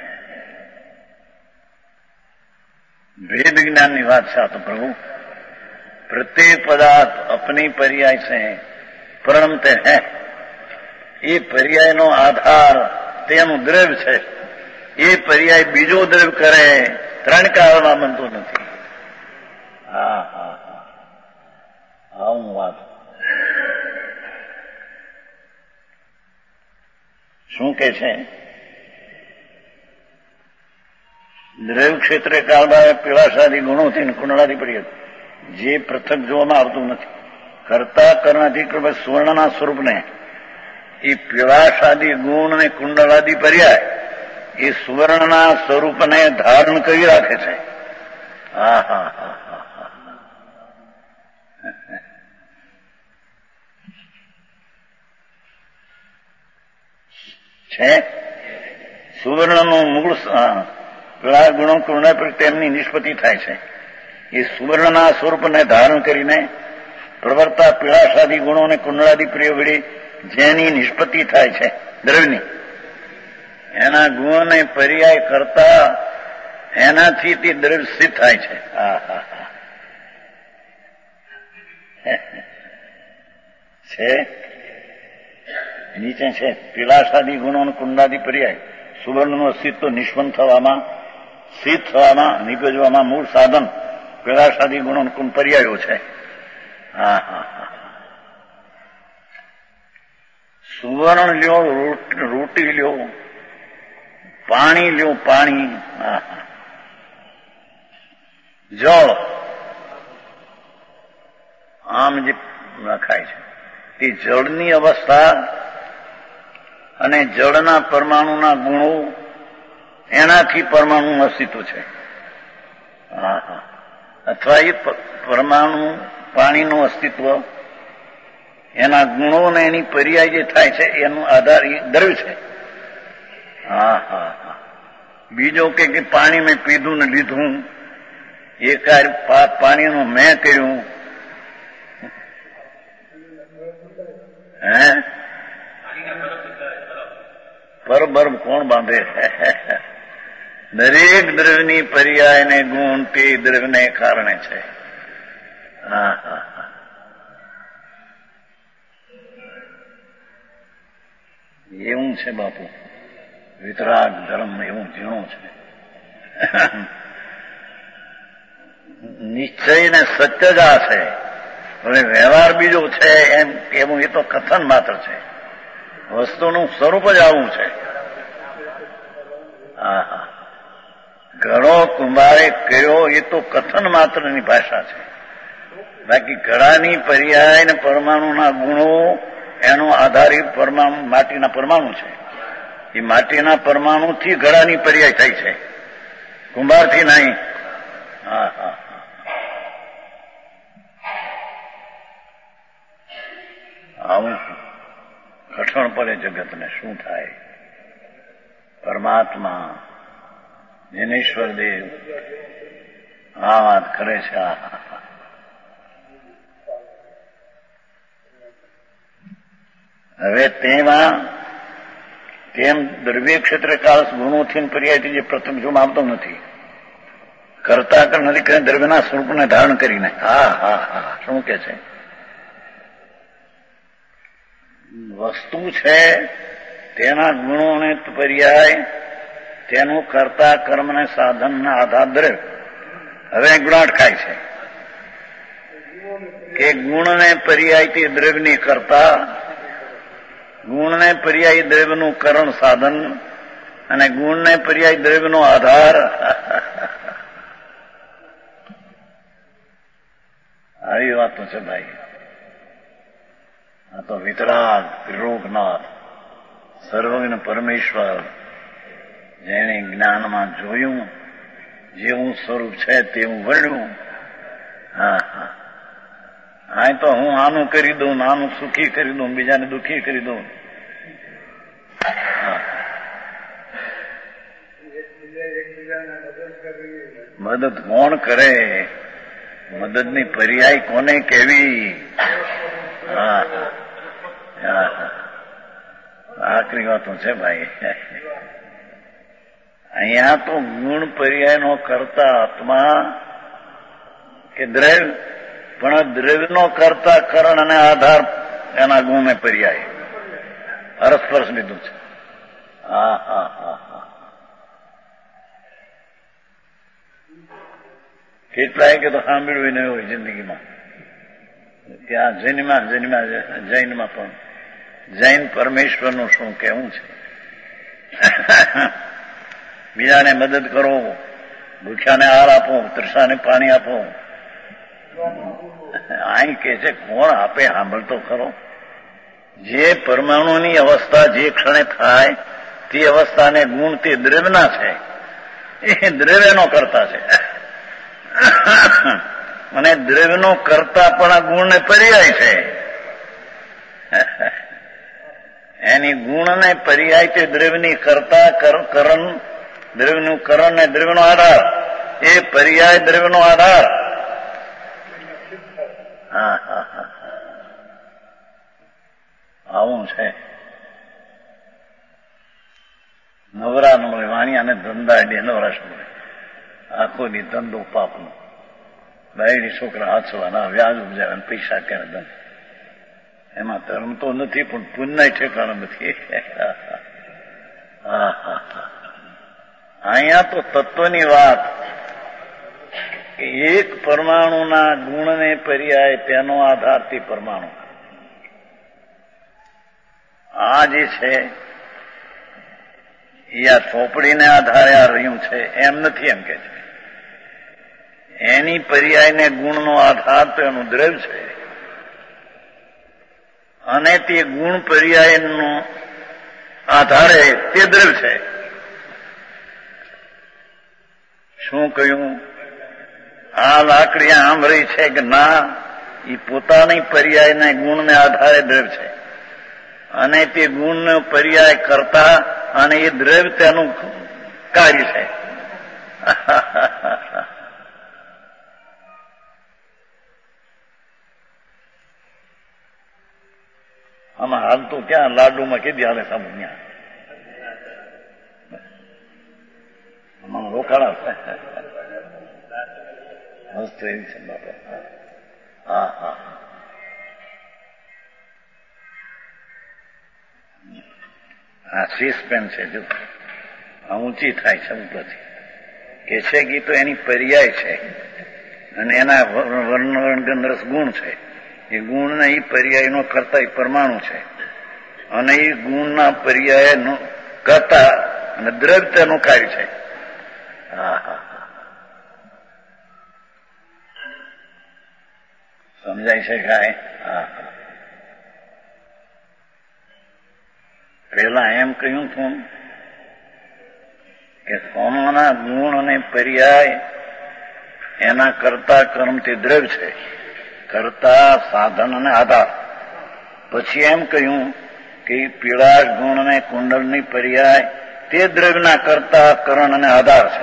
[SPEAKER 1] भेद ज्ञान की बात है। तो प्रभु प्रत्येक पदार्थ अपनी पर्याय से परिणमते हैं. એ પર્યાયનો આધાર તેનું દ્રવ્ય છે. એ પર્યાય બીજો દ્રવ્ય કરે ત્રણ કાળમાં બનતું નથી. હા હા હા આવું વાત. શું કે છે? દ્રવ્ય ક્ષેત્રે કાળમાં પીળાશાદી ગુણોથી કુંડળાથી પર્યાય જે પૃથક જોવામાં આવતું નથી. કરતા કરણાથી સુવર્ણના સ્વરૂપને એ પીળાશાદી ગુણ અને કુંડળાદી પર્યાય એ સુવર્ણના સ્વરૂપને ધારણ કરી રાખે છે. હા હા હા હા હા છે. સુવર્ણનું મૂળ પીળા ગુણો કુંડ પર તેમની નિષ્પત્તિ થાય છે. એ સુવર્ણના સ્વરૂપને ધારણ કરીને પ્રવર્તા પીળાશાદી ગુણો અને કુંડળાદી પ્રિય વળી જેની નિષ્પત્તિ થાય છે દ્રવ્યની, એના ગુણને પર્યાય કરતા એનાથી તે દ્રવ્ય સિદ્ધ થાય છે. હા હા હા છે. નીચે છે પીળાશાદી ગુણો અને કુંડાદી પર્યાય સુવર્ણનું અસ્તિત્વ નિષ્પન્ન થવામાં, સિદ્ધ થવામાં, નિપજવામાં મૂળ સાધન પીળાશાદી ગુણો અને કુંડ પર્યાયો છે. હા હા હા સુવર્ણ લ્યો, રોટી લ્યો, પાણી લ્યો, પાણી, જળ આમ જે ખાય છે તે જળની અવસ્થા અને જળના પરમાણુના ગુણો એનાથી પરમાણુનું અસ્તિત્વ છે. હા હા અથવા એ પરમાણુ પાણીનું અસ્તિત્વ એના ગુણો ને એની પર્યાય જે થાય છે એનું આધાર એ દ્રવ્ય છે. હા હા હા બીજો કે પાણી મેં પીધું ને લીધું એ કાર્ય પાણીનું મેં કર્યું. હે પરબરબ કોણ બાંધે? દરેક દ્રવ્યની પર્યાય ને ગુણ તે દ્રવ્યને કારણે છે. હા હા હા એવું છે બાપુ. વિતરાગ ધર્મ એવું ઝીણું છે. નિશ્ચય ને સત્ય જ આ છે. હવે વ્યવહાર બીજો છે એમ એવું એ તો કથન માત્ર છે. વસ્તુનું સ્વરૂપ જ આવું છે. હા હા ઘડો કુંભારે કર્યો એ તો કથન માત્રની ભાષા છે. બાકી ઘડાની પર્યાય ને પરમાણુના ગુણો એનો આધારિત પરમાણુ માટીના પરમાણુ છે. એ માટીના પરમાણુથી ઘડાની પર્યાય થાય છે, કુંભારથી નહીં. હા હા આવું કઠણ પડે જગતને. શું થાય? પરમાત્મા જિનેશ્વર દેવ આ વાત કરે છે. આ હવે તેમાં તેમ દ્રવ્ય ક્ષેત્રે કાળ ગુણોથી પર્યાયથી જે પ્રથમ જોવામાં આવતો નથી, કરતા કર નથી કરીને દ્રવ્યના સ્વરૂપને ધારણ કરીને. હા હા હા શું કે છે? વસ્તુ છે તેના ગુણોને પર્યાય તેનું કરતા કર્મને સાધનના આધાર દ્રવ્ય. હવે ગુણાટ ખાય છે કે ગુણને પર્યાયથી દ્રવ્યની કરતા, ગુણને પર્યાય દ્રવ્યનું કરણ સાધન અને ગુણને પર્યાય દ્રવ્યનો આધાર. આવી વાતો છે ભાઈ. આ તો વિતરાગ ત્રિલોકનાથ સર્વજ્ઞ પરમેશ્વર જેણે જ્ઞાનમાં જોયું, જેવું સ્વરૂપ છે તેવું વર્ણ્યું. હા હા હા તો હું આનું કરી દઉં, આનું સુખી કરી દઉં, બીજાને દુઃખી કરી દઉં. મદદ કોણ કરે? મદદની પર્યાય કોને કેવી? હા હા આખરી વાતો છે ભાઈ. અહીંયા તો ગુણ પર્યાયનો કરતા આત્મા કે દ્રવ્ય, પણ દ્રવ્યનો કરતા કરણ અને આધાર એના ગુણ પર્યાય અરસ્પર્શ લીધું છે. હા હા હા હા કેટલાય કે તો સાંભળ્યું નહીં હોય જિંદગીમાં. ત્યાં જૈનમાં જૈનમાં જૈનમાં પણ જૈન પરમેશ્વરનું શું કહેવું છે? બીજાને મદદ કરો, ભૂખ્યાને આહાર આપો, તરસાને પાણી આપો. અહીં કે છે કોણ આપે? સાંભળતો ખરો. જે પરમાણુની અવસ્થા જે ક્ષણે થાય તે અવસ્થાને ગુણ તે દ્રવ્યના છે, એ દ્રવ્યનો કરતા છે. અને દ્રવ્યનો કરતા પણ આ ગુણને પર્યાય છે. એની ગુણને પર્યાય તે દ્રવ્યની કરતા કરણ, દ્રવ્યનું કરણ ને દ્રવ્યનો આધાર, એ પર્યાય દ્રવ્યનો આધાર. હા હા હા આવું છે. નવરા ન મળે વાણિયાને ધંધા એટલે નવરાશ મળે. આખો દી ધંધો પાપનો, બાયડી છોકરા હાચવાના, વ્યાજ ઉપજાવે, પૈસા ક્યારે ધંધો. એમાં ધર્મ તો નથી પણ પુણ્ય ઠેકાણો નથી. હા હા હા અહીંયા તો તત્વની વાત. એક પરમાણુના ગુણને પર્યાય તેનો આધારથી પરમાણુ. આ જે છે એ આ ચોપડીને આધારે આ રહ્યું છે એમ નથી, એમ કે છે. એની પર્યાયને ગુણનો આધાર તો એનું દ્રવ્ય છે, અને તે ગુણ પર્યાયનો આધારે તે દ્રવ્ય છે. શું કહ્યું? આ લાકડી આમ રહી છે કે ના, એ પોતાની પર્યાયને ગુણને આધારે દ્રવ્ય છે, અને તે ગુણનો પર્યાય કરતા અને એ દ્રવ્ય તેનું કાર્ય છે. આમાં હાલ તો ક્યાં લાડુમાં કીધી હાલે સાબુ ત્યાં આમાં રોકાણા મસ્ત એવી છે બાપા. હા હા હા શીશ પેન છે. જો આ ઊંચી થાય છે ઉપરથી કે છે કે તો એની પર્યાય છે, અને એના વર્ણ વર્ણ રસ ગુણ છે. એ ગુણના એ પર્યાયનો કરતા એ પરમાણુ છે, અને એ ગુણના પર્યાયનો કરતા અને દ્રવ્ય તેનું કાર્ય છે. હા હા સમજાય છે કાંઈ? હા હા પેલા એમ કહ્યું હતું કે સોમાના ગુણ અને પર્યાય એના કરતા કર્મ તે દ્રવ્ય છે, કરતા સાધન અને આધાર. પછી એમ કહ્યું કે પીળાશ ગુણ અને કુંડળની પર્યાય તે દ્રવ્યના કરતા કરણ અને આધાર છે.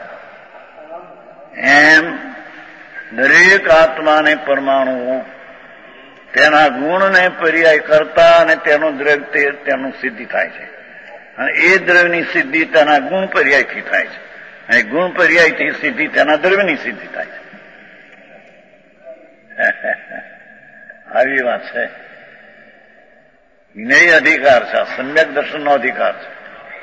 [SPEAKER 1] એમ દરેક આત્માને પરમાણુ તેના ગુણને પર્યાય કરતા અને તેનું દ્રવ્ય તેનું સિદ્ધિ થાય છે, અને એ દ્રવ્યની સિદ્ધિ તેના ગુણ પર્યાયથી થાય છે, અને ગુણ પર્યાયથી સિદ્ધિ તેના દ્રવ્યની સિદ્ધિ થાય છે. આવી વાત છે. વિનય અધિકાર છે, સમ્યક દર્શનનો અધિકાર છે.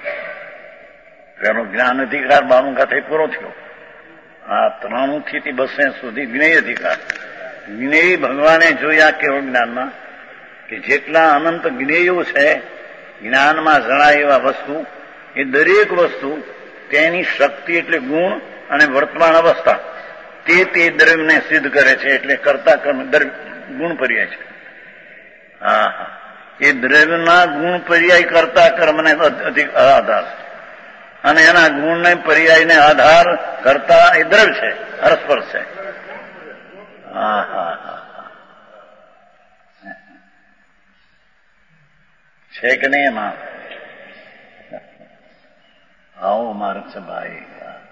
[SPEAKER 1] પેલો જ્ઞાન અધિકાર બાણું ગાથે પૂરો થયો. આ ત્રાણું થી બસે સુધી વિનય અધિકાર. વિનય ભગવાને જોયા કેવળ જ્ઞાનમાં કે જેટલા અનંત જ્ઞેયો છે જ્ઞાનમાં જણાય એવા વસ્તુ, એ દરેક વસ્તુ તેની શક્તિ એટલે ગુણ અને વર્તમાન અવસ્થા તે તે દ્રવ્યને સિદ્ધ કરે છે, એટલે કરતા કર્મ ગુણ પર્યાય છે. હા હા એ દ્રવ્યના ગુણ પર્યાય કરતા કર્મને આધાર છે, અને એના ગુણને પર્યાયને આધાર કરતા એ દ્રવ્ય છે, પરસ્પર છે. હા હા હા છે કે નહીં એમાં? આવો માર્ગ છે ભાઈ.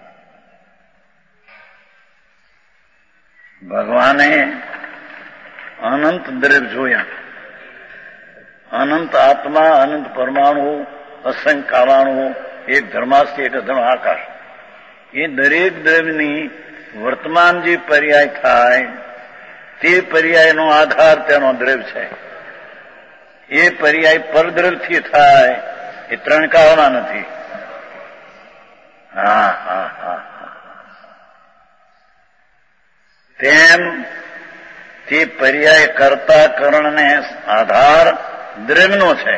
[SPEAKER 1] ભગવાને અનંત દ્રવ્ય જોયા, અનંત આત્મા, અનંત પરમાણુ, અસંખ્ય કાળાણુ, એક ધર્માસ્થી એક ધર્મ આકાશ. એ દરેક દ્રવ્યની વર્તમાન જે પર્યાય થાય તે પર્યાયનો આધાર તેનો દ્રવ્ય છે. એ પર્યાય પરદ્રવ્યથી થાય, એ ત્રણ કાળના નથી. હા હા હા તેમ તે પર્યાય કરતા કરણને આધાર દ્રવ્યનો છે.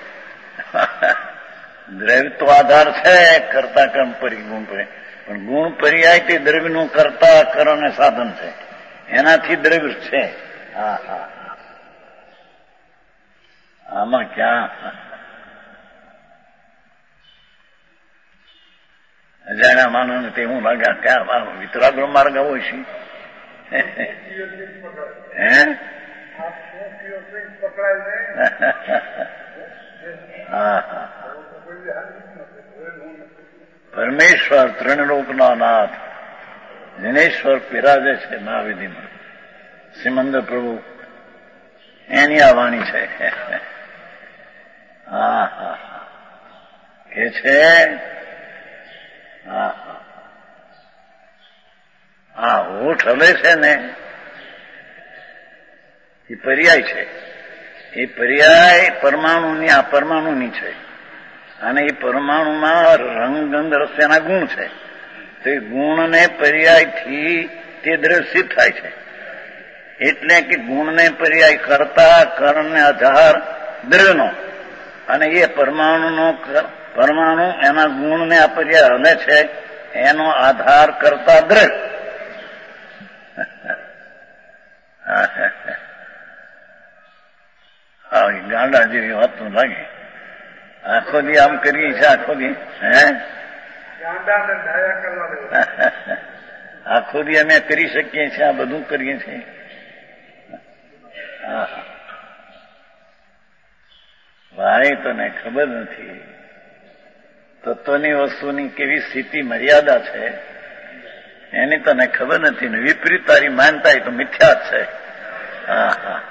[SPEAKER 1] દ્રવ્ય તો આધાર છે કરતા કર્મ પરિગુણ પર, પણ ગુણ પર્યાય તે દ્રવ્યનું કરતા કરણ સાધન છે, એનાથી દ્રવ્ય છે. હા હા આમાં ક્યાં અજાણ્યા માનવ તે હું લાગ્યા ક્યાં વિતરાગ્ર માર્ગ આવો છે. હે હા હા પરમેશ્વર ત્રણલોકનો નાથ જિનેશ્વર બિરાજે છે મહાવિધિમાં, સિમંદર પ્રભુ એની આ વાણી છે. હા હા કે છે હા હા હોઠ હલે છે ને એ પર્યાય છે. એ પર્યાય પરમાણુની આ પરમાણુની છે, અને એ પરમાણુમાં રંગગંધ રસ્યના ગુણ છે. તો એ ગુણને પર્યાયથી તે દ્રવ્ય સિદ્ધ થાય છે. એટલે કે ગુણને પર્યાય કરતા કર્ણને આધાર દ્રવ્યનો, અને એ પરમાણુનો પરમાણુ એના ગુણને આ પર્યાય હલે છે એનો આધાર કરતા દ્રવ્ય. ગાંડા જેવી વાત તો લાગે. આખો દી આમ કરીએ છીએ, આખો દી હે આખો દી અમે કરી શકીએ છીએ, આ બધું કરીએ છીએ. ભાઈ તને ખબર નથી તત્વની વસ્તુની કેવી સ્થિતિ મર્યાદા છે એની તને ખબર નથી ને વિપરીત તારી માનતા એ તો મિથ્યા જ છે. હા હા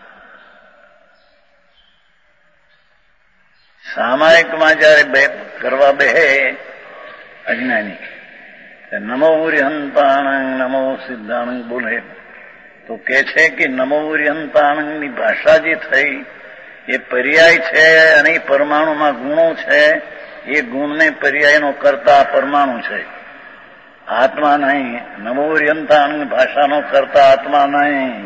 [SPEAKER 1] સામાયિકમાં જયારે બે કરવા બેહે અજ્ઞાની નમો ઉર્યંતાણંગ નમો સિદ્ધાણંગ બોલે તો કે છે કે નમો ઉર્યંતાણંગની ભાષા જે થઈ એ પર્યાય છે, અને એ પરમાણુમાં ગુણો છે. એ ગુણને પર્યાયનો કરતા પરમાણુ છે, આત્મા નહીં. નમો ઉર્યંતાણંગ ભાષાનો કરતા આત્મા નહીં.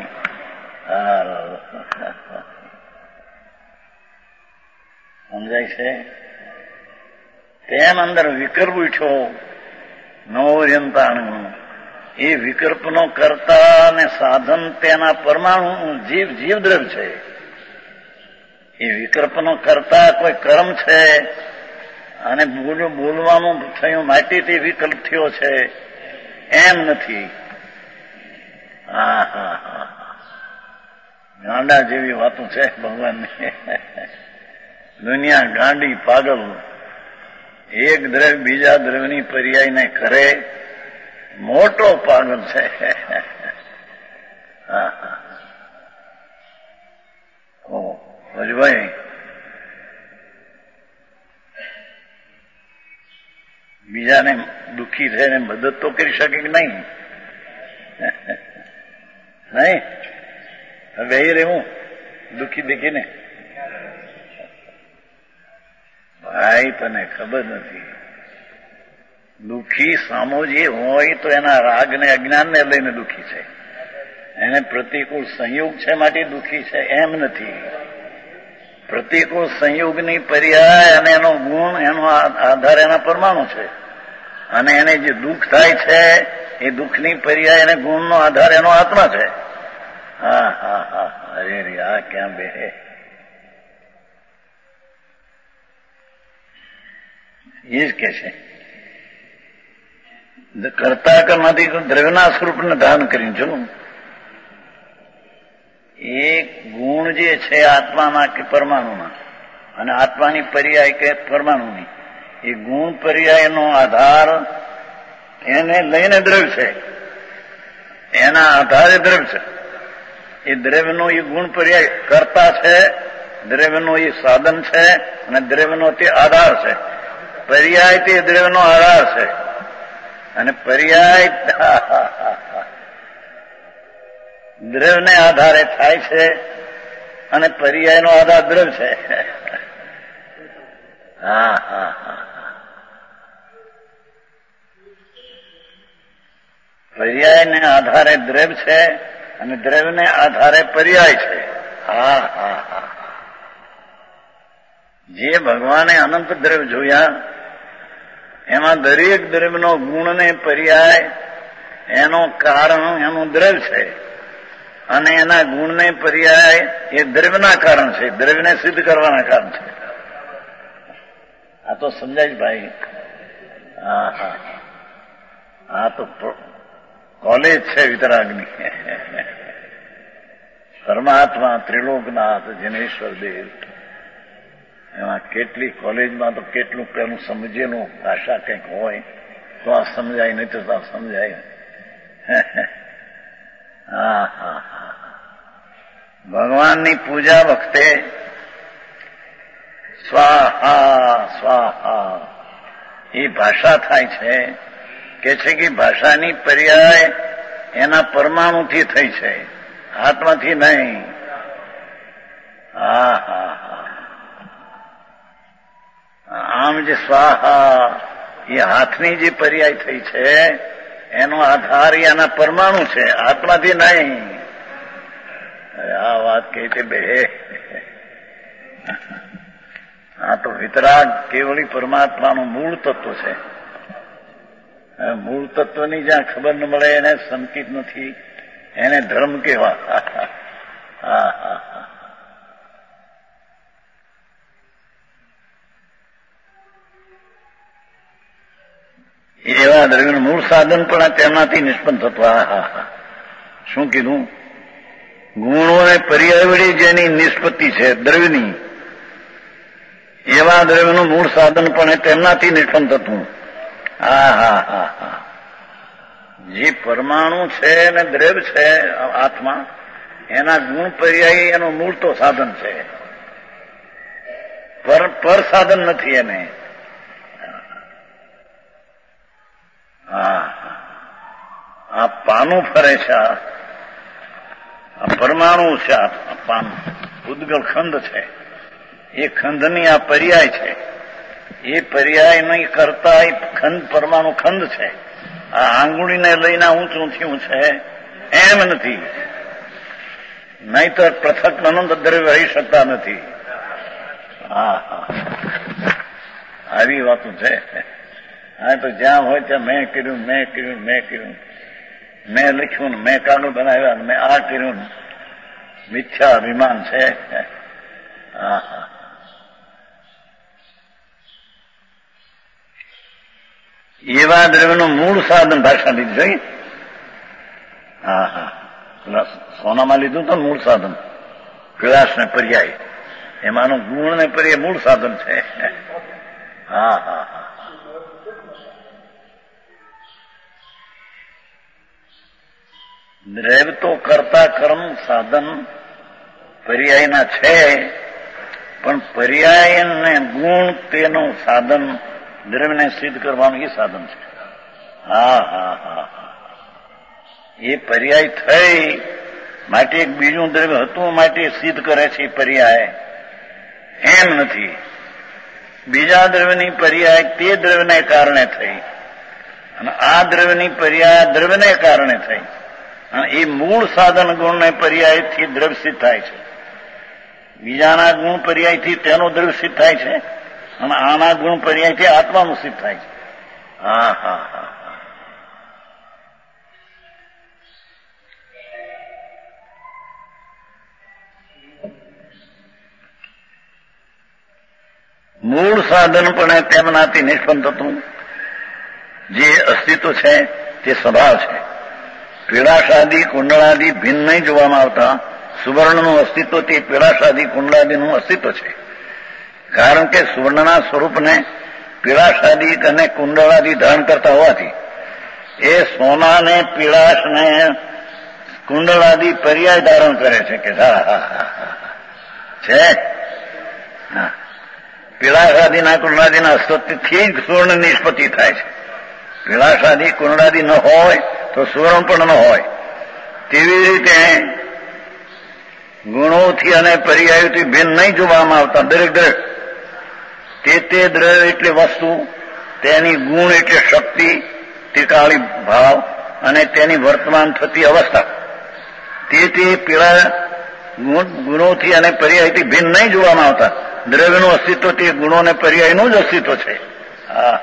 [SPEAKER 1] સમજાય છે? તેમ અંદર વિકલ્પ ઉઠ્યો નવોર્યંતાણું. એ વિકલ્પનો કરતા અને સાધન તેના પરમાણુ જીવ જીવ દ્રવ્ય છે. એ વિકલ્પનો કરતા કોઈ કર્મ છે, અને બોલું બોલવાનું થયું માટીથી વિકલ્પ થયો છે એમ નથી. હા હા હા ગાંડા જેવી વાતો છે ભગવાનની. દુનિયા ગાંડી પાગલ, એક દ્રવ્ય બીજા દ્રવ્યની પર્યાયને કરે મોટો પાગલ છે. હા હા ઓ હજભાઈ બીજાને દુઃખી થઈને મદદ તો કરી શકે કે નહીં? નહીં બે રહેવું દુઃખી દેખીને? ભાઈ તને ખબર નથી, દુઃખી સામો જે હોય તો એના રાગને અજ્ઞાનને લઈને દુઃખી છે, એને પ્રતિકૂળ સંયોગ છે માટે દુઃખી છે એમ નથી. પ્રતિકૂળ સંયોગની પર્યાય અને એનો ગુણ એનો આધાર એના પરમાણુ છે, અને એને જે દુઃખ થાય છે એ દુઃખની પર્યાય અને ગુણનો આધાર એનો આત્મા છે. હા હા હા અરે રે આ ક્યાં બે એ જ કે છે કરતા કરવાથી તો દ્રવ્યના સ્વરૂપને ધારણ કરીને જો એક ગુણ જે છે આત્માના કે પરમાણુના અને આત્માની પર્યાય કે પરમાણુની એ ગુણ પર્યાયનો આધાર એને લઈને દ્રવ્ય છે, એના આધારે દ્રવ્ય છે. એ દ્રવ્યનો એ ગુણ પર્યાય કરતા છે, દ્રવ્યનો એ સાધન છે, અને દ્રવ્યનો તે આધાર છે. પર્યાય તે દ્રવ્યનો આધાર છે, અને પર્યાય દ્રવ્યને આધારે થાય છે, અને પર્યાયનો આધાર દ્રવ્ય છે. હા હા હા પર્યાયને આધારે દ્રવ્ય છે, અને દ્રવ્યને આધારે પર્યાય છે. હા હા હા જે ભગવાને અનંત દ્રવ્ય જોયા એમાં દરેક દ્રવ્યનો ગુણને પર્યાય એનો કારણ એનું દ્રવ્ય છે, અને એના ગુણને પર્યાય એ દ્રવ્યના કારણ છે, દ્રવ્યને સિદ્ધ કરવાના કારણ છે. આ તો સમજાય ભાઈ. હા હા આ તો કોલેજ છે વિતરાગની. પરમાત્મા ત્રિલોકનાથ જિનેશ્વર દેવ, એમાં કેટલી કોલેજમાં તો કેટલું પેલું સમજેલું ભાષા કંઈક હોય તો આ સમજાય, નહીં તો આ સમજાય. હા હા હા ભગવાનની પૂજા વખતે સ્વાહા સ્વાહા એ ભાષા થાય છે. કે છે કે ભાષાની પર્યાય એના પરમાણુથી થઈ છે, આત્માથી નહીં. હા હા હા આમ જે સ્વાહા એ હાથની જે પર્યાય થઈ છે એનો આધાર એના પરમાણુ છે, આત્માથી નહીં. આ વાત કહી તે બે. આ તો વિતરાગ કેવળી પરમાત્માનું મૂળ તત્વ છે. મૂળ તત્વની જ્યાં ખબર ન મળે એને સંકિત નથી, એને ધર્મ કહેવા. હા હા એવા દ્રવ્યનું મૂળ સાધન પણ તેમનાથી નિષ્પન્ન થતું. હા હા હા શું કીધું? ગુણોને પર્યાય વડે જેની નિષ્પત્તિ છે દ્રવ્યની, એવા દ્રવ્યનું મૂળ સાધન પણ તેમનાથી નિષ્પન્ન થતું. હા હા હા હા જે પરમાણુ છે અને દ્રવ્ય છે આત્મા, એના ગુણ પર્યાય એનું મૂળ તો સાધન છે, પર પર સાધન નથી એને. હા આ પાનું ફરે છે, આ પરમાણુ છે, આ પાન ઉદ્ગલ ખંડ છે, એ ખંડની આ પર્યાય છે. એ પર્યાય નહીં કરતા એ ખંડ પરમાણુ ખંડ છે. આ આંગુળીને લઈને ઊંચું થયું છે એમ નથી, નહીં તો પૃથક અનંત દ્રવ્ય રહી શકતા નથી. હા હા આવી વાતો છે. હા તો જ્યાં હોય ત્યાં મેં કર્યું મેં કર્યું મેં કર્યું મેં લખ્યું ને મેં કાગળ બનાવ્યા મેં આ કર્યું, મિથ્યા અભિમાન છે. હા હા એવા દ્રવ્યનું મૂળ સાધન ભાષા લીધું જોઈએ. હા હા સોનામાં લીધું તો મૂળ સાધન કૈલાસ ને પર્યાય, એમાંનું ગુણ ને પર્યાય મૂળ સાધન છે. હા હા હા દ્રવ્ય તો કરતા કર્મ સાધન પર્યાયના છે, પણ પર્યાય ને ગુણ તેનું સાધન દ્રવ્યને સિદ્ધ કરવાનું એ સાધન છે. હા હા હા એ પર્યાય થઈ માટે એક બીજું દ્રવ્ય હતું માટે સિદ્ધ કરે છે. પર્યાય એમ નથી, બીજા દ્રવ્યની પર્યાય તે દ્રવ્યને કારણે થઈ, અને આ દ્રવ્યની પર્યાય દ્રવ્યને કારણે થઈ, અને એ મૂળ સાધન ગુણને પર્યાયથી દ્રવ્ય સિદ્ધ થાય છે. બીજાના ગુણ પર્યાયથી તેનો દ્રવ્ય સિદ્ધ થાય છે, અને આના ગુણ પર્યાયથી આત્માનું સિદ્ધ થાય છે. હા હા હા મૂળ સાધન પણ તેમનાથી નિષ્પન્ન થતું. જે અસ્તિત્વ છે તે સ્વભાવ છે. પીળાશાદી કુંડળાદી ભિન્ન નહીં જોવામાં આવતા સુવર્ણનું અસ્તિત્વ તે પીળાશાદી કુંડળાદીનું અસ્તિત્વ છે. કારણ કે સુવર્ણના સ્વરૂપને પીળાશાદી અને કુંડળાદી ધારણ કરતા હોવાથી એ સોનાને પીળાશને કુંડળાદી પર્યાય ધારણ કરે છે કે હા હા હા છે હા પીળાશાદીના કુંડળાદીના અસ્તિત્વથી જ સુવર્ણ નિષ્પત્તિ થાય છે. પીળાશાદી કુંડળાદી ન હોય તો સુવર્ણ પણ ન હોય. તેવી રીતે ગુણોથી અને પર્યાયોથી ભિન્ન નહીં જોવામાં આવતા. દરેક દરેક તે તે દ્રવ્ય એટલે વસ્તુ, તેની ગુણ એટલે શક્તિ, ટીકાળી ભાવ અને તેની વર્તમાન થતી અવસ્થા તે તે પીળા ગુણોથી અને પર્યાયથી ભિન્ન નહીં જોવામાં આવતા. દ્રવ્યનું અસ્તિત્વ તે ગુણો અને પર્યાયનું જ અસ્તિત્વ છે. હા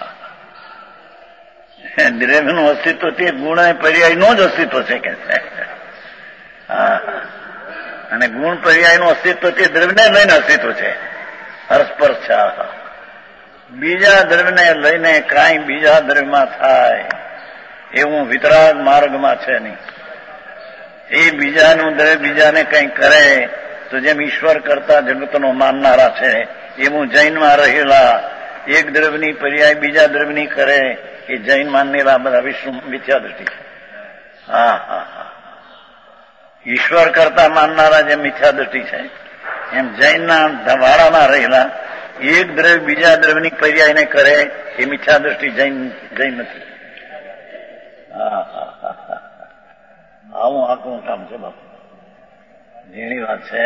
[SPEAKER 1] દ્રવ્યનું અસ્તિત્વ તે ગુણ અને પર્યાયનું જ અસ્તિત્વ છે કે છે. હા અને ગુણ પર્યાયનું અસ્તિત્વ તે દ્રવ્યને લઈને અસ્તિત્વ છે. હરસ્પર્શ બીજા દ્રવ્યને લઈને કાંઈ બીજા દ્રવ્યમાં થાય એવું વિતરાગ માર્ગમાં છે નહીં. એ બીજાનું દ્રવ્ય બીજાને કંઈ કરે તો જેમ ઈશ્વર કરતા જગતનો માનનારા છે એવું જૈનમાં રહેલા એક દ્રવ્યની પર્યાય બીજા દ્રવ્યની કરે એ જૈન માનેલા બધા વિશ્વ મિથ્યા દ્રષ્ટિ છે. હા હા હા ઈશ્વર કરતા માનનારા જેમ મિથ્યા દ્રષ્ટિ છે એમ જૈનના વાળામાં રહેલા એક દ્રવ્ય બીજા દ્રવ્યની પર્યાયને કરે એ મિથ્યા દ્રષ્ટિ જૈન જૈન નથી. હા હા હા હા આવું આખું કામ છે બાપુ. ઝીણી વાત છે.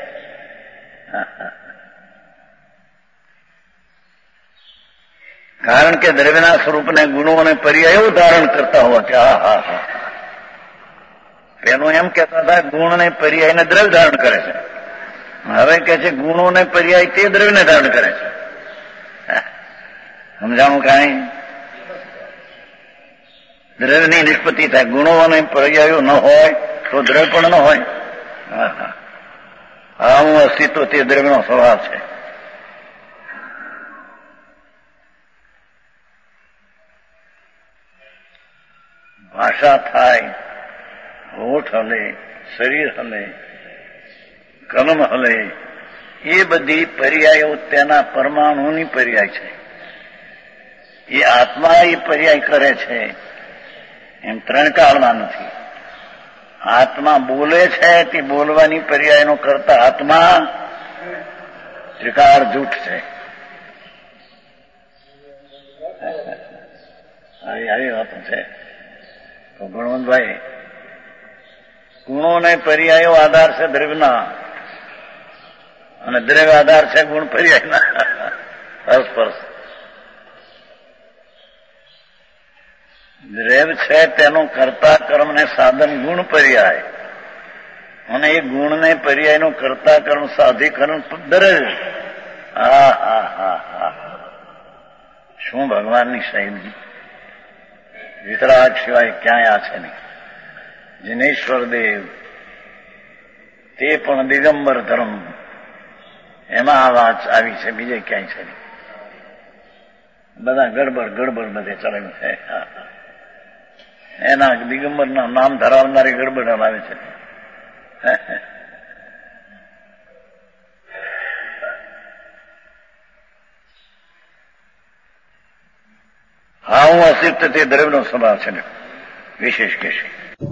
[SPEAKER 1] કારણ કે દ્રવ્યના સ્વરૂપને ગુણો અને પર્યાયો ધારણ કરતા હોવાથી હા હા હા પેલું એમ કહેતા હતા ગુણ ને પર્યાયને દ્રવ્ય ધારણ કરે છે. હવે કે છે ગુણો ને પર્યાય તે દ્રવ્યને ધારણ કરે છે. સમજાણું કાંઈ? દ્રવ્યની નિષ્પત્તિ થાય. ગુણો અને પર્યાયો ન હોય તો દ્રવ્ય પણ ન હોય. આવું અસ્તિત્વ તે દ્રવ્યનો સ્વભાવ છે. ભાષા થાય, હોઠ હલે, શરીર હલે, કલમ હલે, એ બધી પર્યાયો તેના પરમાણુની પર્યાય છે. એ આત્મા એ પર્યાય કરે છે એમ ત્રણ કાળમાં નથી. આત્મા બોલે છે તે બોલવાની પર્યાયનો કરતા આત્મા ત્રિકાળ જૂઠ છે. આવી આવી વાતો છે. તો ગુણવંતભાઈ ગુણો ને પર્યાયો આધાર છે દ્રવ્યના અને દ્રવ્ય આધાર છે ગુણ પર્યાયના. પરસ્પર દ્રવ્ય છે તેનું કર્તા કર્મ ને સાધન ગુણ પર્યાય અને એ ગુણ ને પર્યાયનું કર્તા કર્મ સાધિકરણ દ્રવ્ય. હા હા હા હા શું ભગવાનની શૈલી! વિતરાગ સિવાય ક્યાંય આ છે નહીં. જિનેશ્વર દેવ તે પણ દિગંબર ધર્મ એમાં આ વાત આવી છે, બીજે ક્યાંય છે નહીં. બધા ગડબડ ગડબડ બધે ચડાવ્યું છે. એના દિગંબરના નામ ધરાવનારી ગડબડ આવે છે. હા હું અસ્તિત્વ તે દ્રવ્યનો સ્વભાવ છે ને વિશેષ કે છે.